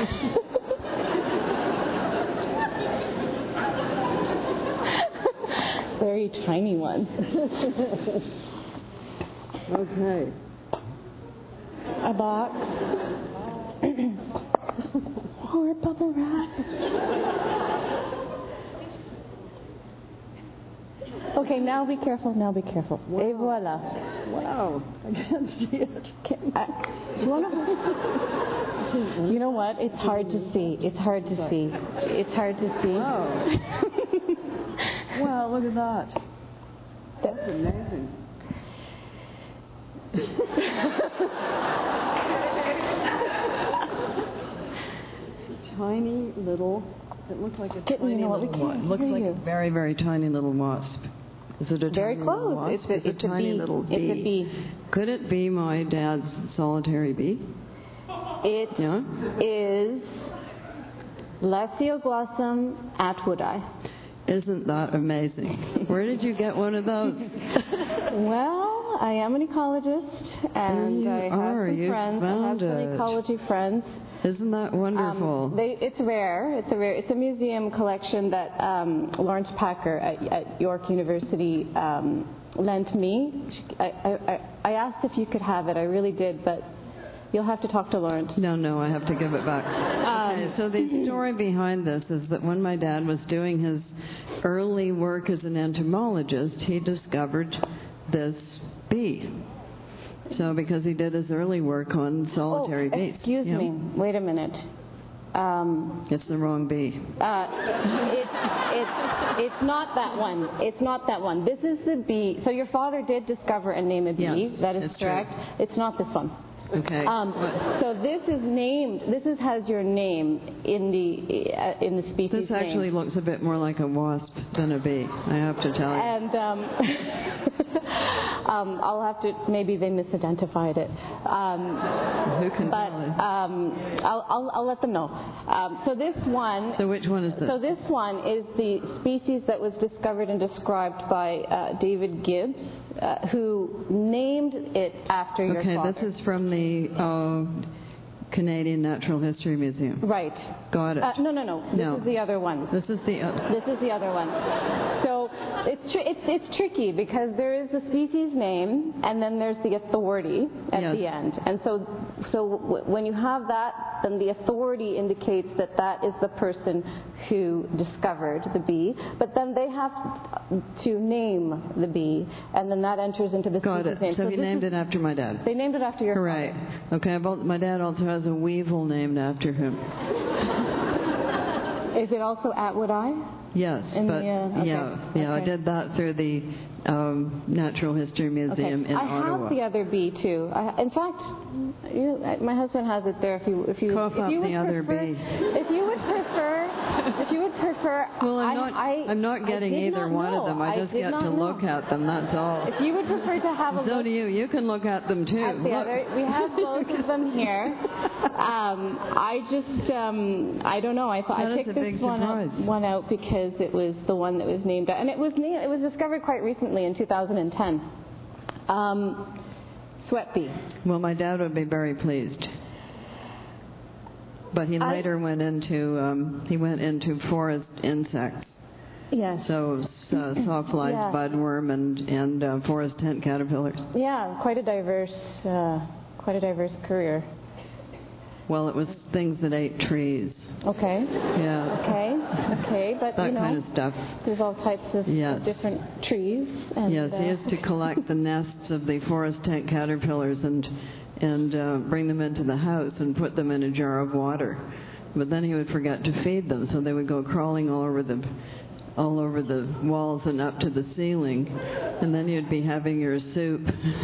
[SPEAKER 2] Very tiny one.
[SPEAKER 3] Okay.
[SPEAKER 2] A box. More bubble wrap. Okay, now be careful. Wow. Et voila.
[SPEAKER 3] Wow, I can't see it.
[SPEAKER 2] You know what? It's hard to see.
[SPEAKER 3] Wow. Wow, look at that. That's amazing. It's a tiny little, it looks like a tiny little wasp. It looks like a very, very tiny little wasp. Is it a
[SPEAKER 2] very
[SPEAKER 3] tiny
[SPEAKER 2] close.
[SPEAKER 3] little wasp?
[SPEAKER 2] It's a
[SPEAKER 3] tiny
[SPEAKER 2] bee.
[SPEAKER 3] Little bee.
[SPEAKER 2] It's a bee.
[SPEAKER 3] Could it be my dad's solitary bee?
[SPEAKER 2] It is Lasioglossum atwoodi.
[SPEAKER 3] Isn't that amazing? Where did you get one of those?
[SPEAKER 2] Well, I am an ecologist, and I have some friends. I have some ecology friends.
[SPEAKER 3] Isn't that wonderful?
[SPEAKER 2] It's rare. It's a museum collection that Lawrence Packer at York University lent me. I asked if you could have it. I really did, but you'll have to talk to Lawrence.
[SPEAKER 3] No, I have to give it back. Okay, so the story behind this is that when my dad was doing his early work as an entomologist, he discovered this bee. So because he did his early work on solitary bees.
[SPEAKER 2] Excuse me. Wait a minute.
[SPEAKER 3] It's the wrong bee.
[SPEAKER 2] It's not that one. It's not that one. This is the bee. So your father did discover and name a bee.
[SPEAKER 3] Yes,
[SPEAKER 2] that is correct.
[SPEAKER 3] True.
[SPEAKER 2] It's not this one.
[SPEAKER 3] Okay.
[SPEAKER 2] So this is named. Has your name in the species.
[SPEAKER 3] This actually looks a bit more like a wasp than a bee, I have to tell you.
[SPEAKER 2] And I'll have to. Maybe they misidentified it.
[SPEAKER 3] Who can tell it?
[SPEAKER 2] I'll let them know. So this one.
[SPEAKER 3] So which one is this?
[SPEAKER 2] So this one is the species that was discovered and described by David Gibbs, who named it after your father.
[SPEAKER 3] Okay, this is from the Canadian Natural History Museum.
[SPEAKER 2] Right.
[SPEAKER 3] Got it.
[SPEAKER 2] No. This is the other one.
[SPEAKER 3] This is the
[SPEAKER 2] other one. So it's tricky because there is the species name and then there's the authority at the end. And so when you have that, then the authority indicates that is the person who discovered the bee. But then they have to name the bee, and then that enters into the species name.
[SPEAKER 3] So you named it after my dad.
[SPEAKER 2] They named it after your father.
[SPEAKER 3] Right. Okay. My dad also has a weevil named after him.
[SPEAKER 2] Is it also Atwood Eye?
[SPEAKER 3] Yes, I did that through the Natural History Museum in Ottawa.
[SPEAKER 2] I have the other bee too. In fact, my husband has it there. If you would prefer.
[SPEAKER 3] Well, I'm not getting either one of them. I just get to look at them. That's all.
[SPEAKER 2] If you would prefer to have a look.
[SPEAKER 3] So do you. You can look at them too.
[SPEAKER 2] At the other, we have both of them here. I don't know. I picked this one out because it was the one that was named, and it was discovered quite recently in 2010. Sweat bee.
[SPEAKER 3] Well, my dad would be very pleased. But he later went into forest insects.
[SPEAKER 2] Yes.
[SPEAKER 3] So sawflies, budworm, and forest tent caterpillars.
[SPEAKER 2] Yeah, quite a diverse career.
[SPEAKER 3] Well, it was things that ate trees.
[SPEAKER 2] Okay.
[SPEAKER 3] Yeah.
[SPEAKER 2] Okay, but
[SPEAKER 3] that kind of stuff.
[SPEAKER 2] There's all types of different trees. And,
[SPEAKER 3] yes, he used to collect the nests of the forest tent caterpillars and bring them into the house and put them in a jar of water. But then he would forget to feed them, so they would go crawling all over the walls and up to the ceiling, and then you'd be having your soup.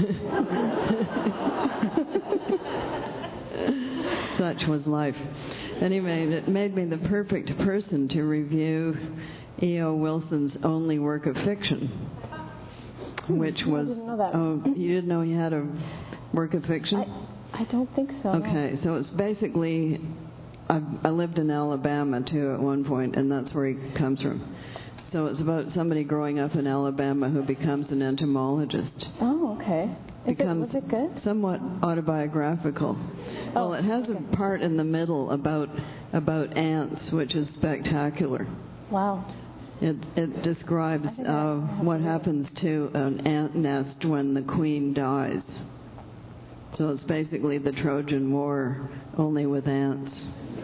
[SPEAKER 3] Such was life. Anyway, it made me the perfect person to review E.O. Wilson's only work of fiction, which was...
[SPEAKER 2] I didn't know that.
[SPEAKER 3] Oh, you didn't know he had a work of fiction?
[SPEAKER 2] I don't think so.
[SPEAKER 3] Okay, so it's basically... I lived in Alabama, too, at one point, and that's where he comes from. So it's about somebody growing up in Alabama who becomes an entomologist.
[SPEAKER 2] Oh, okay. Was it good?
[SPEAKER 3] Somewhat autobiographical. Well, it has a part in the middle about ants, which is spectacular.
[SPEAKER 2] Wow.
[SPEAKER 3] It describes what happens to an ant nest when the queen dies. So it's basically the Trojan War, only with ants.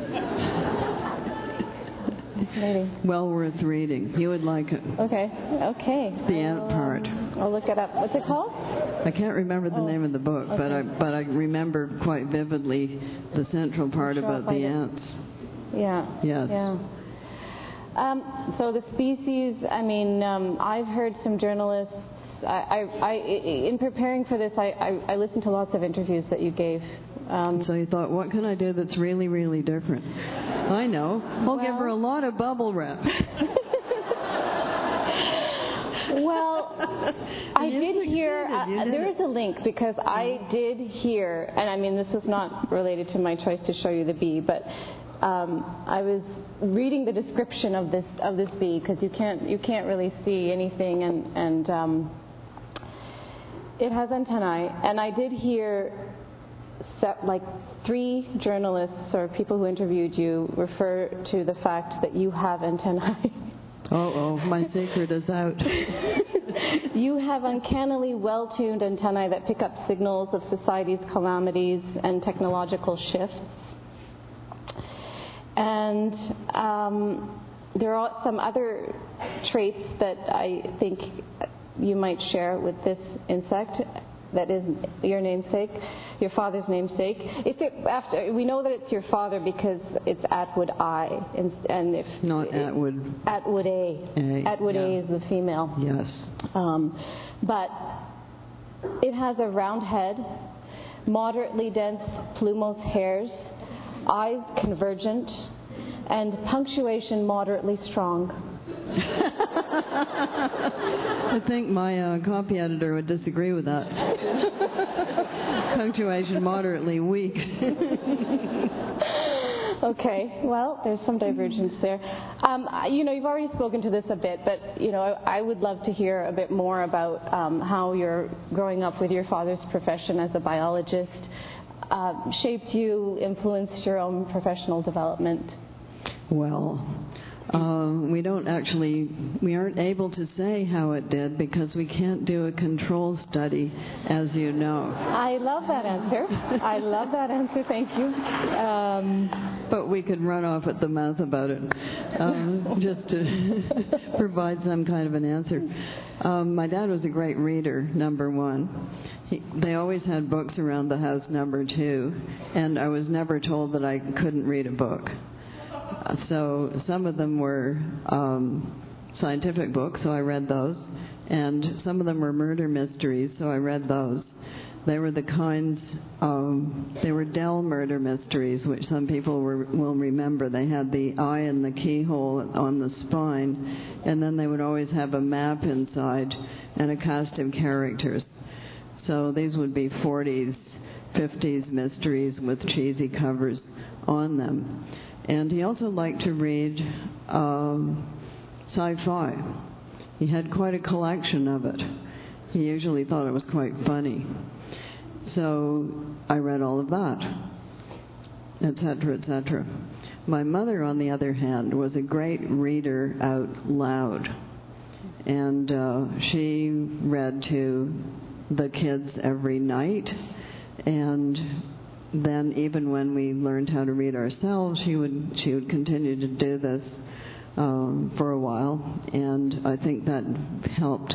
[SPEAKER 3] Well worth reading. You would like it.
[SPEAKER 2] Okay.
[SPEAKER 3] The ant part.
[SPEAKER 2] I'll look it up. What's it called?
[SPEAKER 3] I can't remember the name of the book, but I remember quite vividly the central part about the ants.
[SPEAKER 2] Yeah.
[SPEAKER 3] Yes.
[SPEAKER 2] Yeah. So the species. I mean, I've heard some journalists. In preparing for this, I listened to lots of interviews that you gave.
[SPEAKER 3] So you thought, what can I do that's really, really different? I know. I'll give her a lot of bubble wrap.
[SPEAKER 2] Well, I did hear, there is a link because I did hear, and I mean this was not related to my choice to show you the bee, but I was reading the description of this bee because you can't really see anything, and it has antennae, and I did hear like 3 journalists or people who interviewed you refer to the fact that you have antennae.
[SPEAKER 3] My secret is out.
[SPEAKER 2] You have uncannily well-tuned antennae that pick up signals of society's calamities and technological shifts. And there are some other traits that I think you might share with this insect that is your namesake, your father's namesake. We know that it's your father because it's Atwood Eye, and if
[SPEAKER 3] not Atwood.
[SPEAKER 2] Atwood A. Atwood A is the female.
[SPEAKER 3] Yes.
[SPEAKER 2] But it has a round head, moderately dense plumose hairs, eyes convergent, and punctuation moderately strong.
[SPEAKER 3] I think my copy editor would disagree with that. Punctuation moderately weak.
[SPEAKER 2] Okay, well, there's some divergence there. You've already spoken to this a bit, but, I would love to hear a bit more about how your growing up with your father's profession as a biologist shaped you, influenced your own professional development.
[SPEAKER 3] Well, we aren't able to say how it did because we can't do a control study, as you know.
[SPEAKER 2] I love that answer. Thank you.
[SPEAKER 3] But we could run off at the mouth about it, just to provide some kind of an answer. My dad was a great reader, number one. They always had books around the house, number two, and I was never told that I couldn't read a book. So some of them were scientific books, so I read those, and some of them were murder mysteries, so I read those. They were the kinds, they were Dell murder mysteries, which some people will remember. They had the eye and the keyhole on the spine, and then they would always have a map inside and a cast of characters. So these would be 40s, 50s mysteries with cheesy covers on them. And he also liked to read sci-fi. He had quite a collection of it. He usually thought it was quite funny. So I read all of that, etc., etc. My mother, on the other hand, was a great reader out loud. And she read to the kids every night. And then even when we learned how to read ourselves, she would continue to do this for a while, and I think that helped.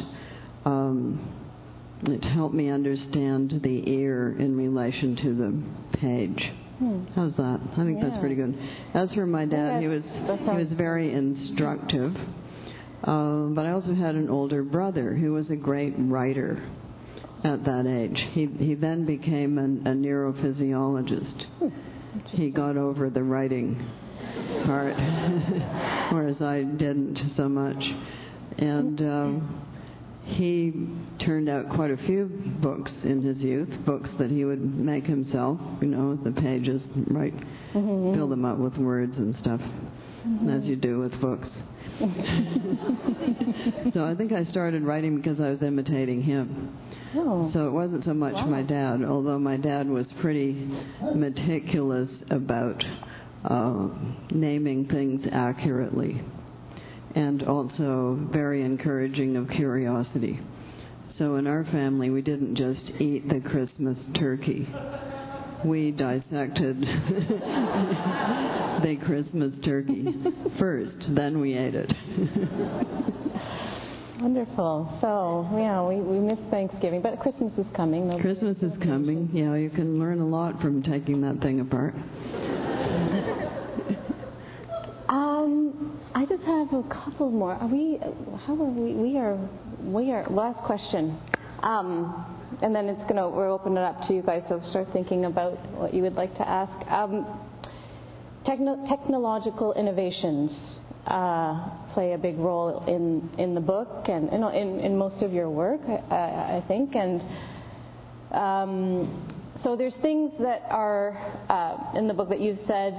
[SPEAKER 3] It helped me understand the ear in relation to the page. How's that? I think that's pretty good. As for my dad, he was very instructive, but I also had an older brother who was a great writer. At that age, he then became a neurophysiologist. He got over the writing part, whereas I didn't so much. And he turned out quite a few books in his youth, books that he would make himself, the pages, right, fill them up with words and stuff, as you do with books. So I think I started writing because I was imitating him.
[SPEAKER 2] Oh.
[SPEAKER 3] So it wasn't so much my dad, although my dad was pretty meticulous about naming things accurately, and also very encouraging of curiosity. So in our family, we didn't just eat the Christmas turkey. We dissected the Christmas turkey first, then we ate it.
[SPEAKER 2] Wonderful. So, we miss Thanksgiving, but Christmas is coming.
[SPEAKER 3] Christmas is coming. Yeah, you can learn a lot from taking that thing apart.
[SPEAKER 2] I just have a couple more. We are last question. And then we'll open it up to you guys, so start thinking about what you would like to ask. Technological innovations play a big role in the book and in most of your work, I think. And so there's things that are in the book that you've said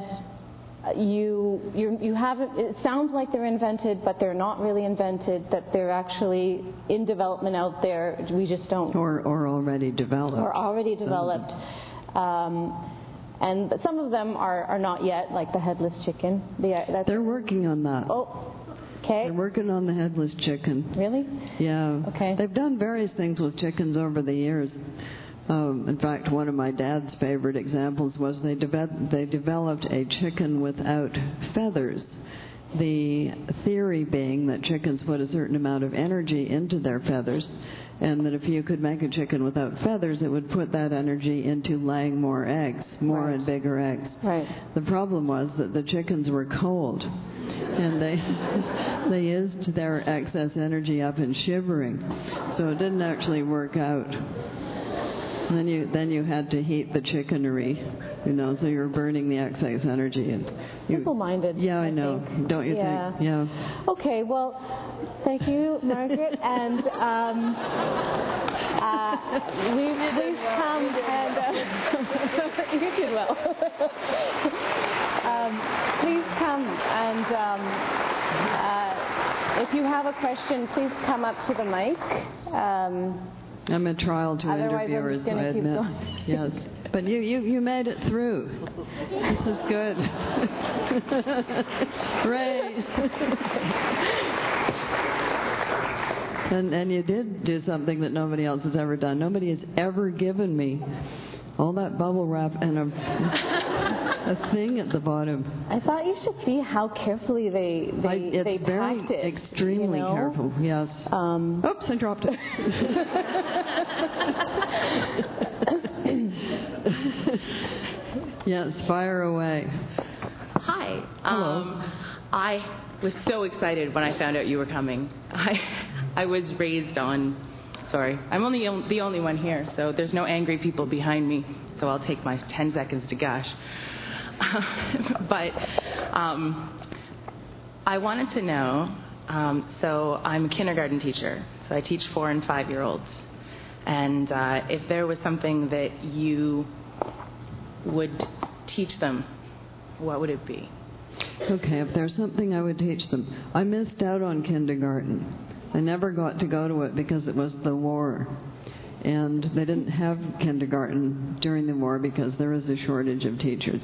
[SPEAKER 2] you haven't. It sounds like they're invented, but they're not really invented. That they're actually in development out there. We just don't.
[SPEAKER 3] Or already developed.
[SPEAKER 2] Or already developed. And some of them are not yet, like the headless chicken.
[SPEAKER 3] They're working on that.
[SPEAKER 2] Oh, okay.
[SPEAKER 3] They're working on the headless chicken.
[SPEAKER 2] Really?
[SPEAKER 3] Yeah.
[SPEAKER 2] Okay.
[SPEAKER 3] They've done various things with chickens over the years. In fact, one of my dad's favorite examples was they developed a chicken without feathers. The theory being that chickens put a certain amount of energy into their feathers, and that if you could make a chicken without feathers, it would put that energy into laying more eggs, more and bigger eggs.
[SPEAKER 2] Right.
[SPEAKER 3] The problem was that the chickens were cold, and they used their excess energy up in shivering, so it didn't actually work out. Then you had to heat the chickenery, so you were burning the excess energy. And
[SPEAKER 2] simple-minded.
[SPEAKER 3] Yeah, I know.
[SPEAKER 2] think.
[SPEAKER 3] Don't you think? Yeah.
[SPEAKER 2] Okay, well, thank you, Margaret, and please come and you did well. Please come and if you have a question, please come up to the mic.
[SPEAKER 3] I'm a trial to interviewers, I admit. Yes, but you made it through. This is good. Hooray! And you did do something that nobody else has ever done. Nobody has ever given me all that bubble wrap and a thing at the bottom.
[SPEAKER 2] I thought you should see how carefully they
[SPEAKER 3] it's very
[SPEAKER 2] packed it.
[SPEAKER 3] Extremely careful. Yes. Oops, I dropped it. Yes, fire away.
[SPEAKER 4] Hi.
[SPEAKER 3] Hello.
[SPEAKER 4] I was so excited when I found out you were coming. I was raised on. Sorry, I'm only the only one here, so there's no angry people behind me. So I'll take my 10 seconds to gush. But I wanted to know. So I'm a kindergarten teacher. So I teach 4- and 5-year-olds. And if there was something that you would teach them, what would it be?
[SPEAKER 3] Okay, if there's something I would teach them. I missed out on kindergarten. I never got to go to it because it was the war. And they didn't have kindergarten during the war because there was a shortage of teachers.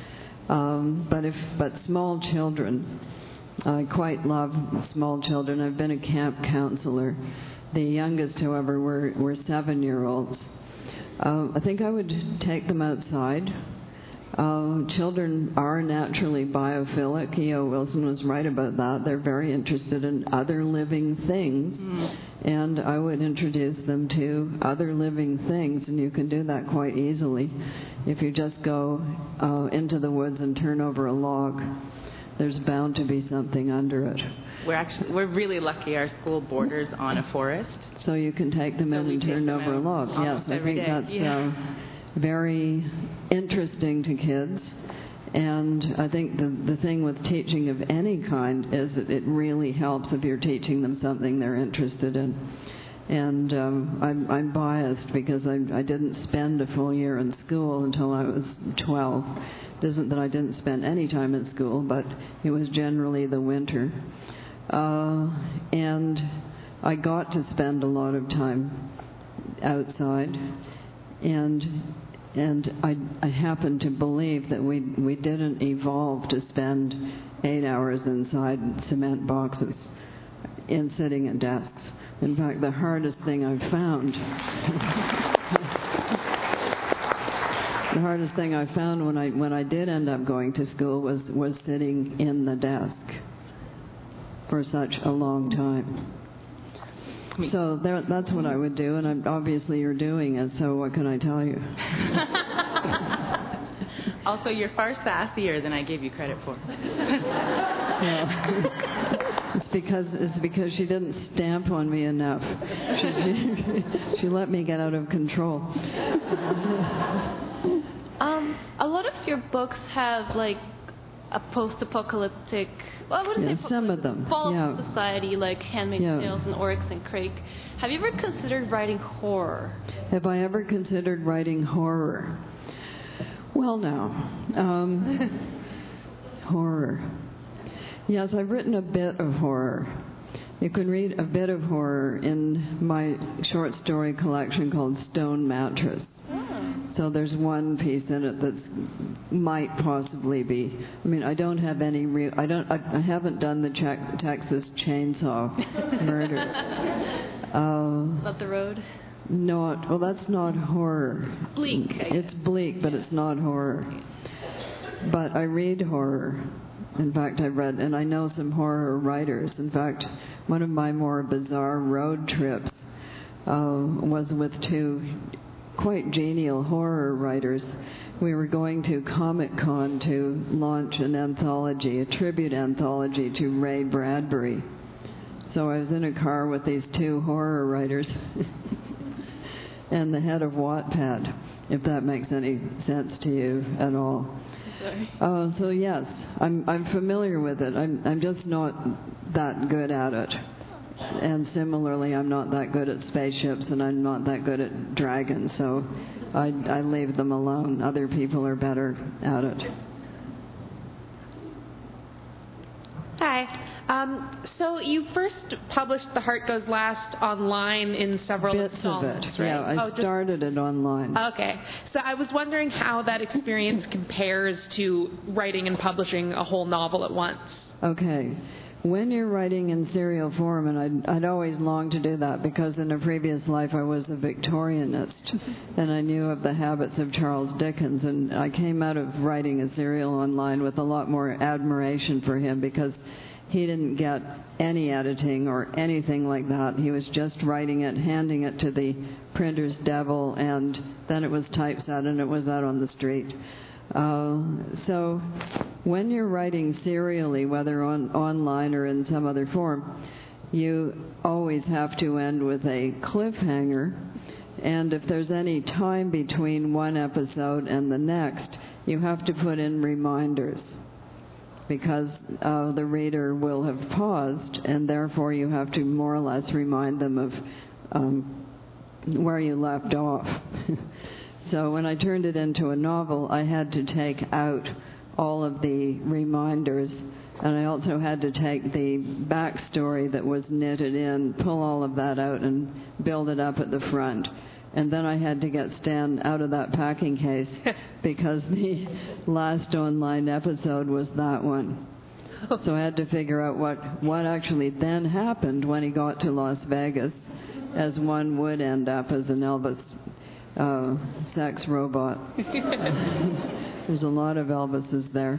[SPEAKER 3] But small children, I quite love small children. I've been a camp counselor. The youngest, however, were 7-year-olds. I think I would take them outside. Children are naturally biophilic. E.O. Wilson was right about that. They're very interested in other living things, and I would introduce them to other living things, and you can do that quite easily. If you just go into the woods and turn over a log, there's bound to be something under it.
[SPEAKER 4] We're really lucky. Our school borders on a forest.
[SPEAKER 3] So you can take them in and turn over a log. Yes, I think that's very interesting to kids. And I think the thing with teaching of any kind is that it really helps if you're teaching them something they're interested in. And I'm biased because I didn't spend a full year in school until I was 12. It isn't that I didn't spend any time in school, but it was generally the winter. And I got to spend a lot of time outside, and I happen to believe that we didn't evolve to spend 8 hours inside cement boxes in sitting at desks. In fact, the hardest thing I've found when I did end up going to school was sitting in the desk for such a long time. So that's what I would do, and obviously you're doing it, so what can I tell you?
[SPEAKER 4] Also, you're far sassier than I gave you credit for.
[SPEAKER 3] Yeah. It's because she didn't stamp on me enough. She let me get out of control.
[SPEAKER 5] A lot of your books have like a post-apocalyptic. Well, I wouldn't say
[SPEAKER 3] some of them.
[SPEAKER 5] Fall of society, like Handmaid's Tales and Oryx and Crake. Have you ever considered writing horror?
[SPEAKER 3] Have I ever considered writing horror? Well, now, horror. Yes, I've written a bit of horror. You can read a bit of horror in my short story collection called Stone Mattress. So there's one piece in it that might possibly be. I mean, I don't have any real. I haven't done the Texas Chainsaw Murder.
[SPEAKER 5] Not the Road.
[SPEAKER 3] Well, that's not horror.
[SPEAKER 5] Bleak.
[SPEAKER 3] It's bleak, but it's not horror. But I read horror. In fact, I read, and I know some horror writers. In fact, one of my more bizarre road trips was with two quite genial horror writers. We were going to Comic-Con to launch an anthology, a tribute anthology to Ray Bradbury. So I was in a car with these two horror writers. and the head of Wattpad, if that makes any sense to you at all.
[SPEAKER 5] Sorry.
[SPEAKER 3] So yes, I'm familiar with it. I'm just not that good at it. And similarly, I'm not that good at spaceships, and I'm not that good at dragons, so I leave them alone. Other people are better at it.
[SPEAKER 6] Hi. So you first published The Heart Goes Last online in several
[SPEAKER 3] Bits
[SPEAKER 6] installments,
[SPEAKER 3] of it.
[SPEAKER 6] right?
[SPEAKER 3] Yeah, I started it online.
[SPEAKER 6] Okay. So I was wondering how that experience compares to writing and publishing a whole novel at once.
[SPEAKER 3] Okay. When you're writing in serial form, and I'd always longed to do that because in a previous life I was a Victorianist, and I knew of the habits of Charles Dickens, and I came out of writing a serial online with a lot more admiration for him because he didn't get any editing or anything like that. He was just writing it, handing it to the printer's devil, and then it was typeset and it was out on the street. So when you're writing serially, whether online or in some other form, you always have to end with a cliffhanger, and if there's any time between one episode and the next, you have to put in reminders because the reader will have paused, and therefore you have to more or less remind them of where you left off. So when I turned it into a novel, I had to take out all of the reminders, and I also had to take the backstory that was knitted in, pull all of that out, and build it up at the front. And then I had to get Stan out of that packing case because the last online episode was that one. So I had to figure out what actually then happened when he got to Las Vegas, as one would end up as an Elvis sex robot. There's a lot of Elvises there.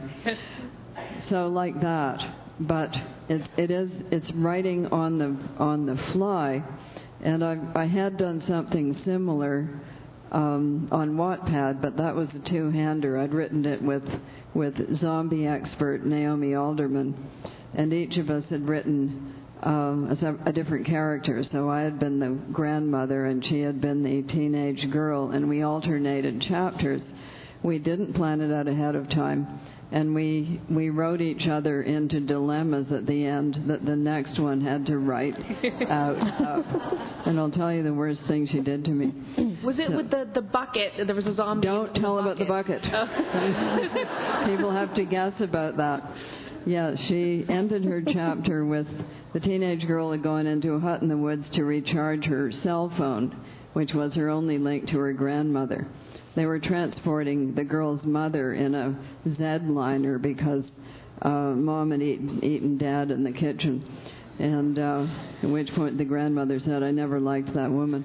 [SPEAKER 3] So like that, but it's writing on the fly, and I had done something similar on Wattpad, but that was a two-hander. I'd written it with zombie expert Naomi Alderman, and each of us had written a different character. So I had been the grandmother and she had been the teenage girl, and we alternated chapters. We didn't plan it out ahead of time, and we wrote each other into dilemmas at the end that the next one had to write out. And I'll tell you the worst thing she did to me.
[SPEAKER 6] Was it with the bucket? There was a zombie.
[SPEAKER 3] Don't tell about the bucket. People have to guess about that. Yeah, she ended her chapter with the teenage girl had gone into a hut in the woods to recharge her cell phone, which was her only link to her grandmother. They were transporting the girl's mother in a Z-liner because Mom had eaten Dad in the kitchen. And at which point the grandmother said, "I never liked that woman."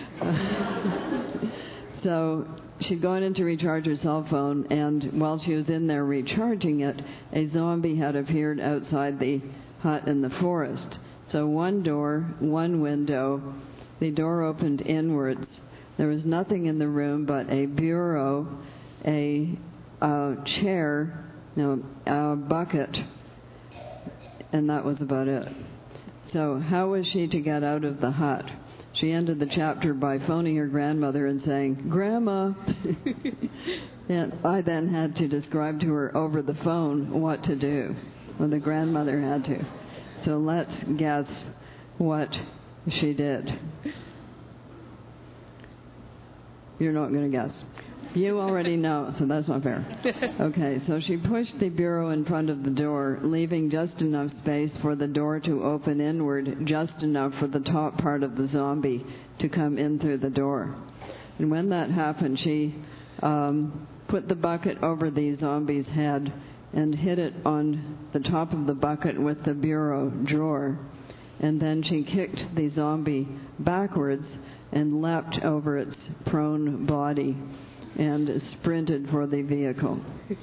[SPEAKER 3] So she'd gone in to recharge her cell phone, and while she was in there recharging it, a zombie had appeared outside the hut in the forest. So one door, one window, the door opened inwards. There was nothing in the room but a bureau, a chair, a bucket, and that was about it. So how was she to get out of the hut? She ended the chapter by phoning her grandmother and saying, "Grandma." And I then had to describe to her over the phone what to do. Well, the grandmother had to. So let's guess what she did. You're not going to guess. You already know, so that's not fair. Okay, so she pushed the bureau in front of the door, leaving just enough space for the door to open inward, just enough for the top part of the zombie to come in through the door. And when that happened, she put the bucket over the zombie's head and hit it on the top of the bucket with the bureau drawer. And then she kicked the zombie backwards and leapt over its prone body and sprinted for the vehicle.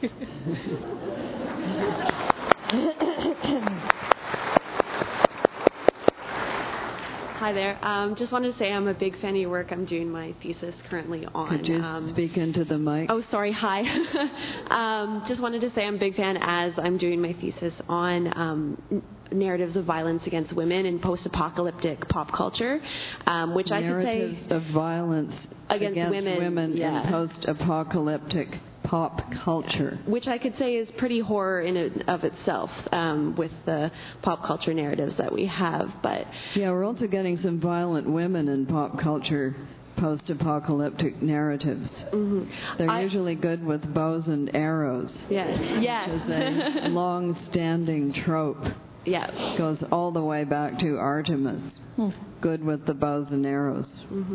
[SPEAKER 7] Hi there. Just wanted to say I'm a big fan of your work. I'm doing my thesis currently on...
[SPEAKER 3] Could you speak into the mic?
[SPEAKER 7] Oh, sorry. Hi. Just wanted to say I'm a big fan as I'm doing my thesis on narratives of violence against women in post-apocalyptic pop culture, which I could say
[SPEAKER 3] narratives of violence against women in post-apocalyptic pop culture,
[SPEAKER 7] which I could say is pretty horror in and of itself, with the pop culture narratives that we have. But
[SPEAKER 3] yeah, we're also getting some violent women in pop culture post-apocalyptic narratives. They're usually good with bows and arrows.
[SPEAKER 7] Yes.
[SPEAKER 3] It's a long-standing trope.
[SPEAKER 7] Yeah.
[SPEAKER 3] Goes all the way back to Artemis. Good with the bows and arrows.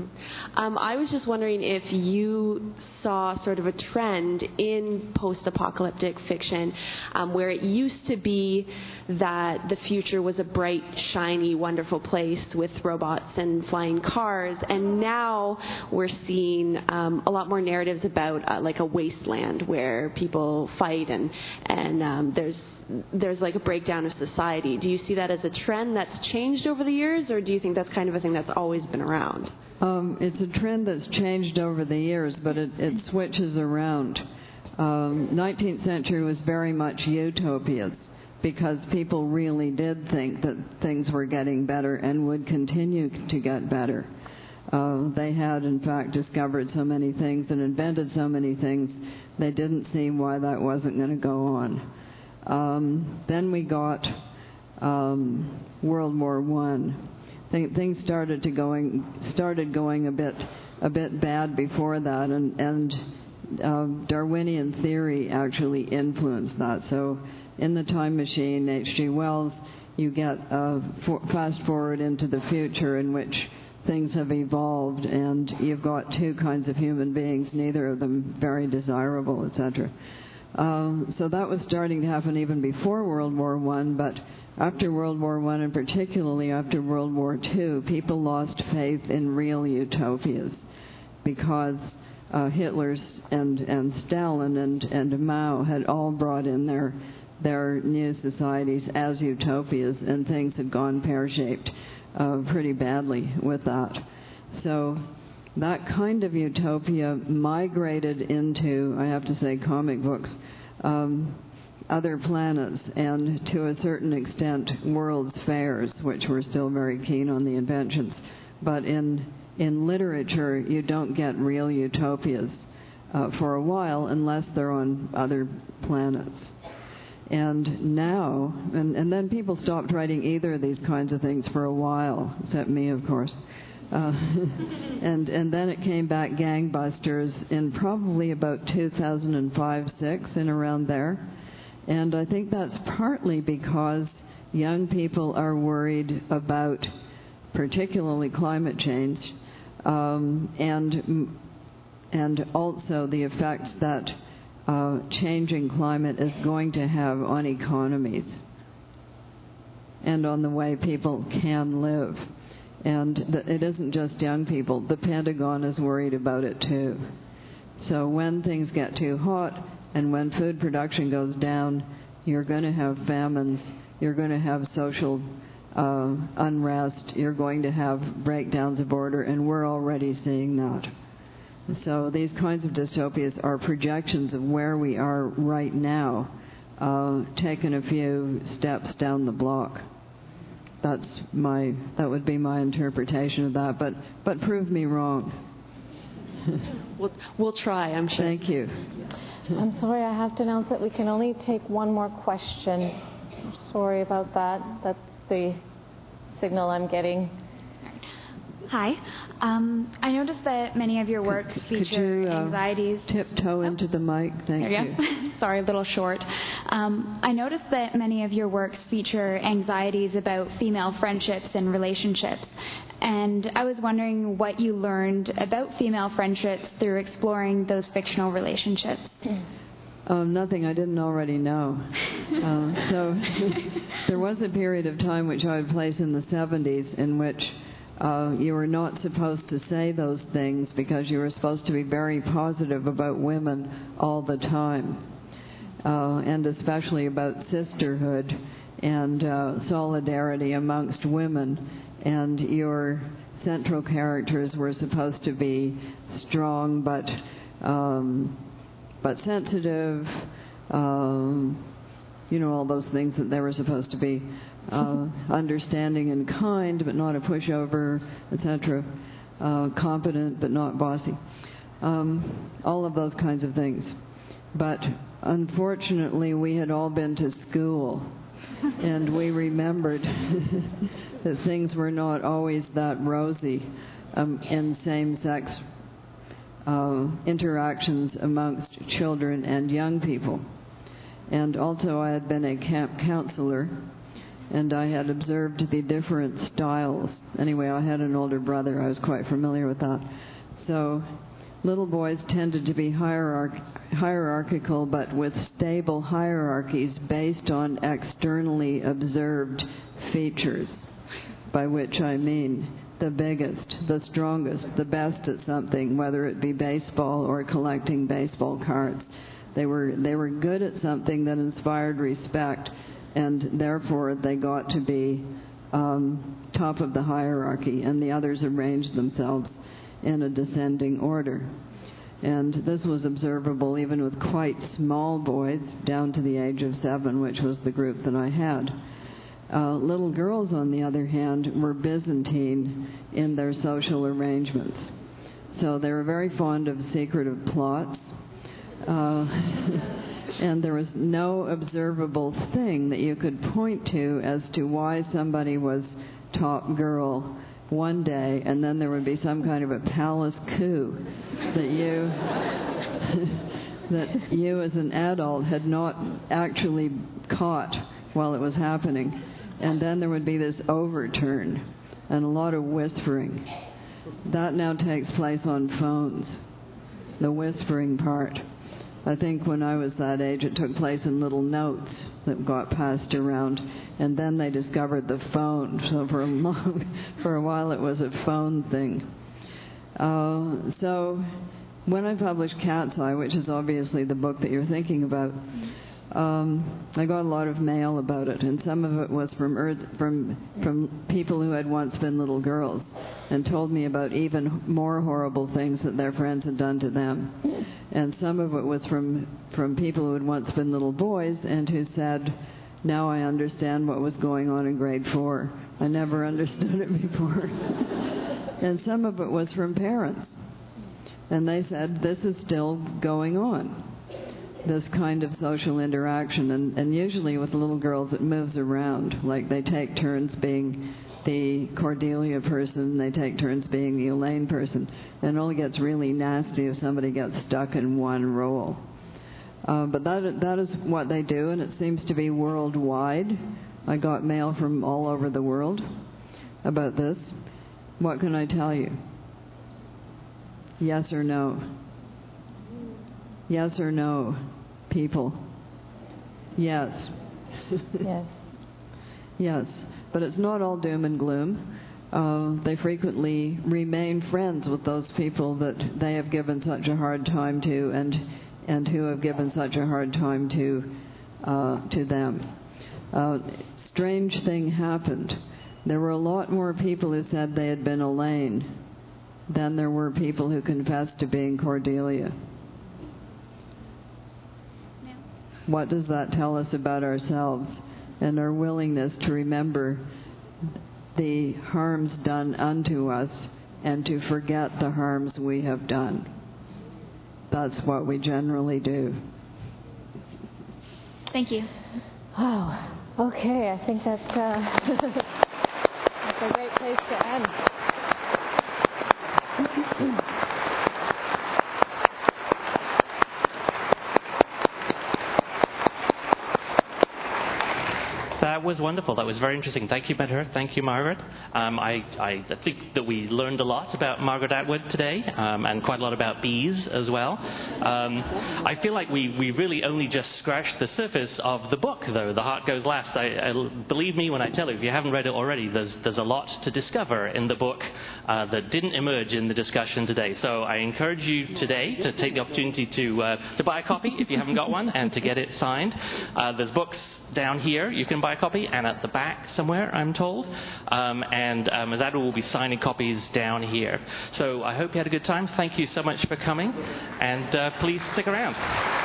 [SPEAKER 7] I was just wondering if you saw sort of a trend in post-apocalyptic fiction where it used to be that the future was a bright, shiny, wonderful place with robots and flying cars, and now we're seeing a lot more narratives about like a wasteland where people fight and there's like a breakdown of society. Do you see that as a trend that's changed over the years, or do you think that's kind of a thing that's always been around?
[SPEAKER 3] It's a trend that's changed over the years, but it switches around. 19th century was very much utopias because people really did think that things were getting better and would continue to get better. They had, in fact, discovered so many things and invented so many things, they didn't see why that wasn't going to go on. Then we got World War I. Things started going a bit bad before that, and Darwinian theory actually influenced that. So in The Time Machine, H.G. Wells, you get fast forward into the future in which things have evolved, and you've got two kinds of human beings, neither of them very desirable, etc. So that was starting to happen even before World War I, but after World War I, and particularly after World War II, people lost faith in real utopias because Hitler and Stalin and Mao had all brought in their new societies as utopias, and things had gone pear-shaped pretty badly with that. So that kind of utopia migrated into, I have to say, comic books, other planets, and to a certain extent world's fairs, which were still very keen on the inventions. But in literature, you don't get real utopias for a while unless they're on other planets. And now, and then people stopped writing either of these kinds of things for a while, except me, of course. And then it came back gangbusters in probably about 2005-06, and around there. And I think that's partly because young people are worried about particularly climate change, and also the effects that changing climate is going to have on economies and on the way people can live. And it isn't just young people. The Pentagon is worried about it too. So when things get too hot and when food production goes down, you're going to have famines, you're going to have social unrest, you're going to have breakdowns of order, and we're already seeing that. So these kinds of dystopias are projections of where we are right now, taken a few steps down the block. That would be my interpretation of that, but prove me wrong.
[SPEAKER 7] We'll try, I'm sure.
[SPEAKER 3] Thank you.
[SPEAKER 8] I'm sorry, I have to announce that we can only take one more question. I'm sorry about that. That's the signal I'm getting.
[SPEAKER 9] Hi. I noticed that many of your works feature anxieties.
[SPEAKER 3] Tiptoe into the mic, thank you.
[SPEAKER 9] Sorry, a little short. I noticed that many of your works feature anxieties about female friendships and relationships. And I was wondering what you learned about female friendships through exploring those fictional relationships.
[SPEAKER 3] Nothing I didn't already know. So there was a period of time which I would place in the 70s in which you were not supposed to say those things because you were supposed to be very positive about women all the time, and especially about sisterhood and solidarity amongst women. And your central characters were supposed to be strong but sensitive, all those things that they were supposed to be. understanding and kind, but not a pushover, etc., competent, but not bossy. All of those kinds of things. But unfortunately, we had all been to school, and we remembered that things were not always that rosy in same-sex interactions amongst children and young people. And also I had been a camp counselor, and I had observed the different styles. Anyway, I had an older brother. I was quite familiar with that. So little boys tended to be hierarchical, but with stable hierarchies based on externally observed features, by which I mean the biggest, the strongest, the best at something, whether it be baseball or collecting baseball cards. They were good at something that inspired respect, and therefore they got to be top of the hierarchy, and the others arranged themselves in a descending order. And this was observable even with quite small boys, down to the age of 7, which was the group that I had. Little girls, on the other hand, were Byzantine in their social arrangements. So they were very fond of secretive plots. And there was no observable thing that you could point to as to why somebody was top girl one day, and then there would be some kind of a palace coup that you as an adult had not actually caught while it was happening. And then there would be this overturn and a lot of whispering. That now takes place on phones, the whispering part. I think when I was that age, it took place in little notes that got passed around, and then they discovered the phone. So for a while, it was a phone thing. So when I published Cat's Eye, which is obviously the book that you're thinking about, I got a lot of mail about it, and some of it was from people who had once been little girls and told me about even more horrible things that their friends had done to them. And some of it was from people who had once been little boys and who said, now I understand what was going on in grade 4. I never understood it before. And some of it was from parents. And they said, this is still going on, this kind of social interaction. And usually with little girls it moves around. Like they take turns being the Cordelia person, they take turns being the Elaine person. And it only gets really nasty if somebody gets stuck in one role. But that is what they do, and it seems to be worldwide. I got mail from all over the world about this. What can I tell you? Yes or no? Yes or no, people? Yes.
[SPEAKER 8] Yes.
[SPEAKER 3] Yes. But it's not all doom and gloom. They frequently remain friends with those people that they have given such a hard time to and who have given such a hard time to them. Strange thing happened. There were a lot more people who said they had been Elaine than there were people who confessed to being Cordelia. Yeah. What does that tell us about ourselves and our willingness to remember the harms done unto us and to forget the harms we have done? That's what we generally do.
[SPEAKER 9] Thank you.
[SPEAKER 8] Wow. Okay, I think that's a great place to end.
[SPEAKER 1] That was wonderful. That was very interesting. Thank you, Madhur. Thank you, Margaret. I think that we learned a lot about Margaret Atwood today, and quite a lot about bees as well. I feel like we really only just scratched the surface of the book, though. The Heart Goes Last. Believe me when I tell you, if you haven't read it already, there's a lot to discover in the book that didn't emerge in the discussion today. So I encourage you today to take the opportunity to buy a copy if you haven't got one, and to get it signed. There's books down here, you can buy a copy, and at the back somewhere, I'm told. That will be signing copies down here. So I hope you had a good time. Thank you so much for coming, and please stick around.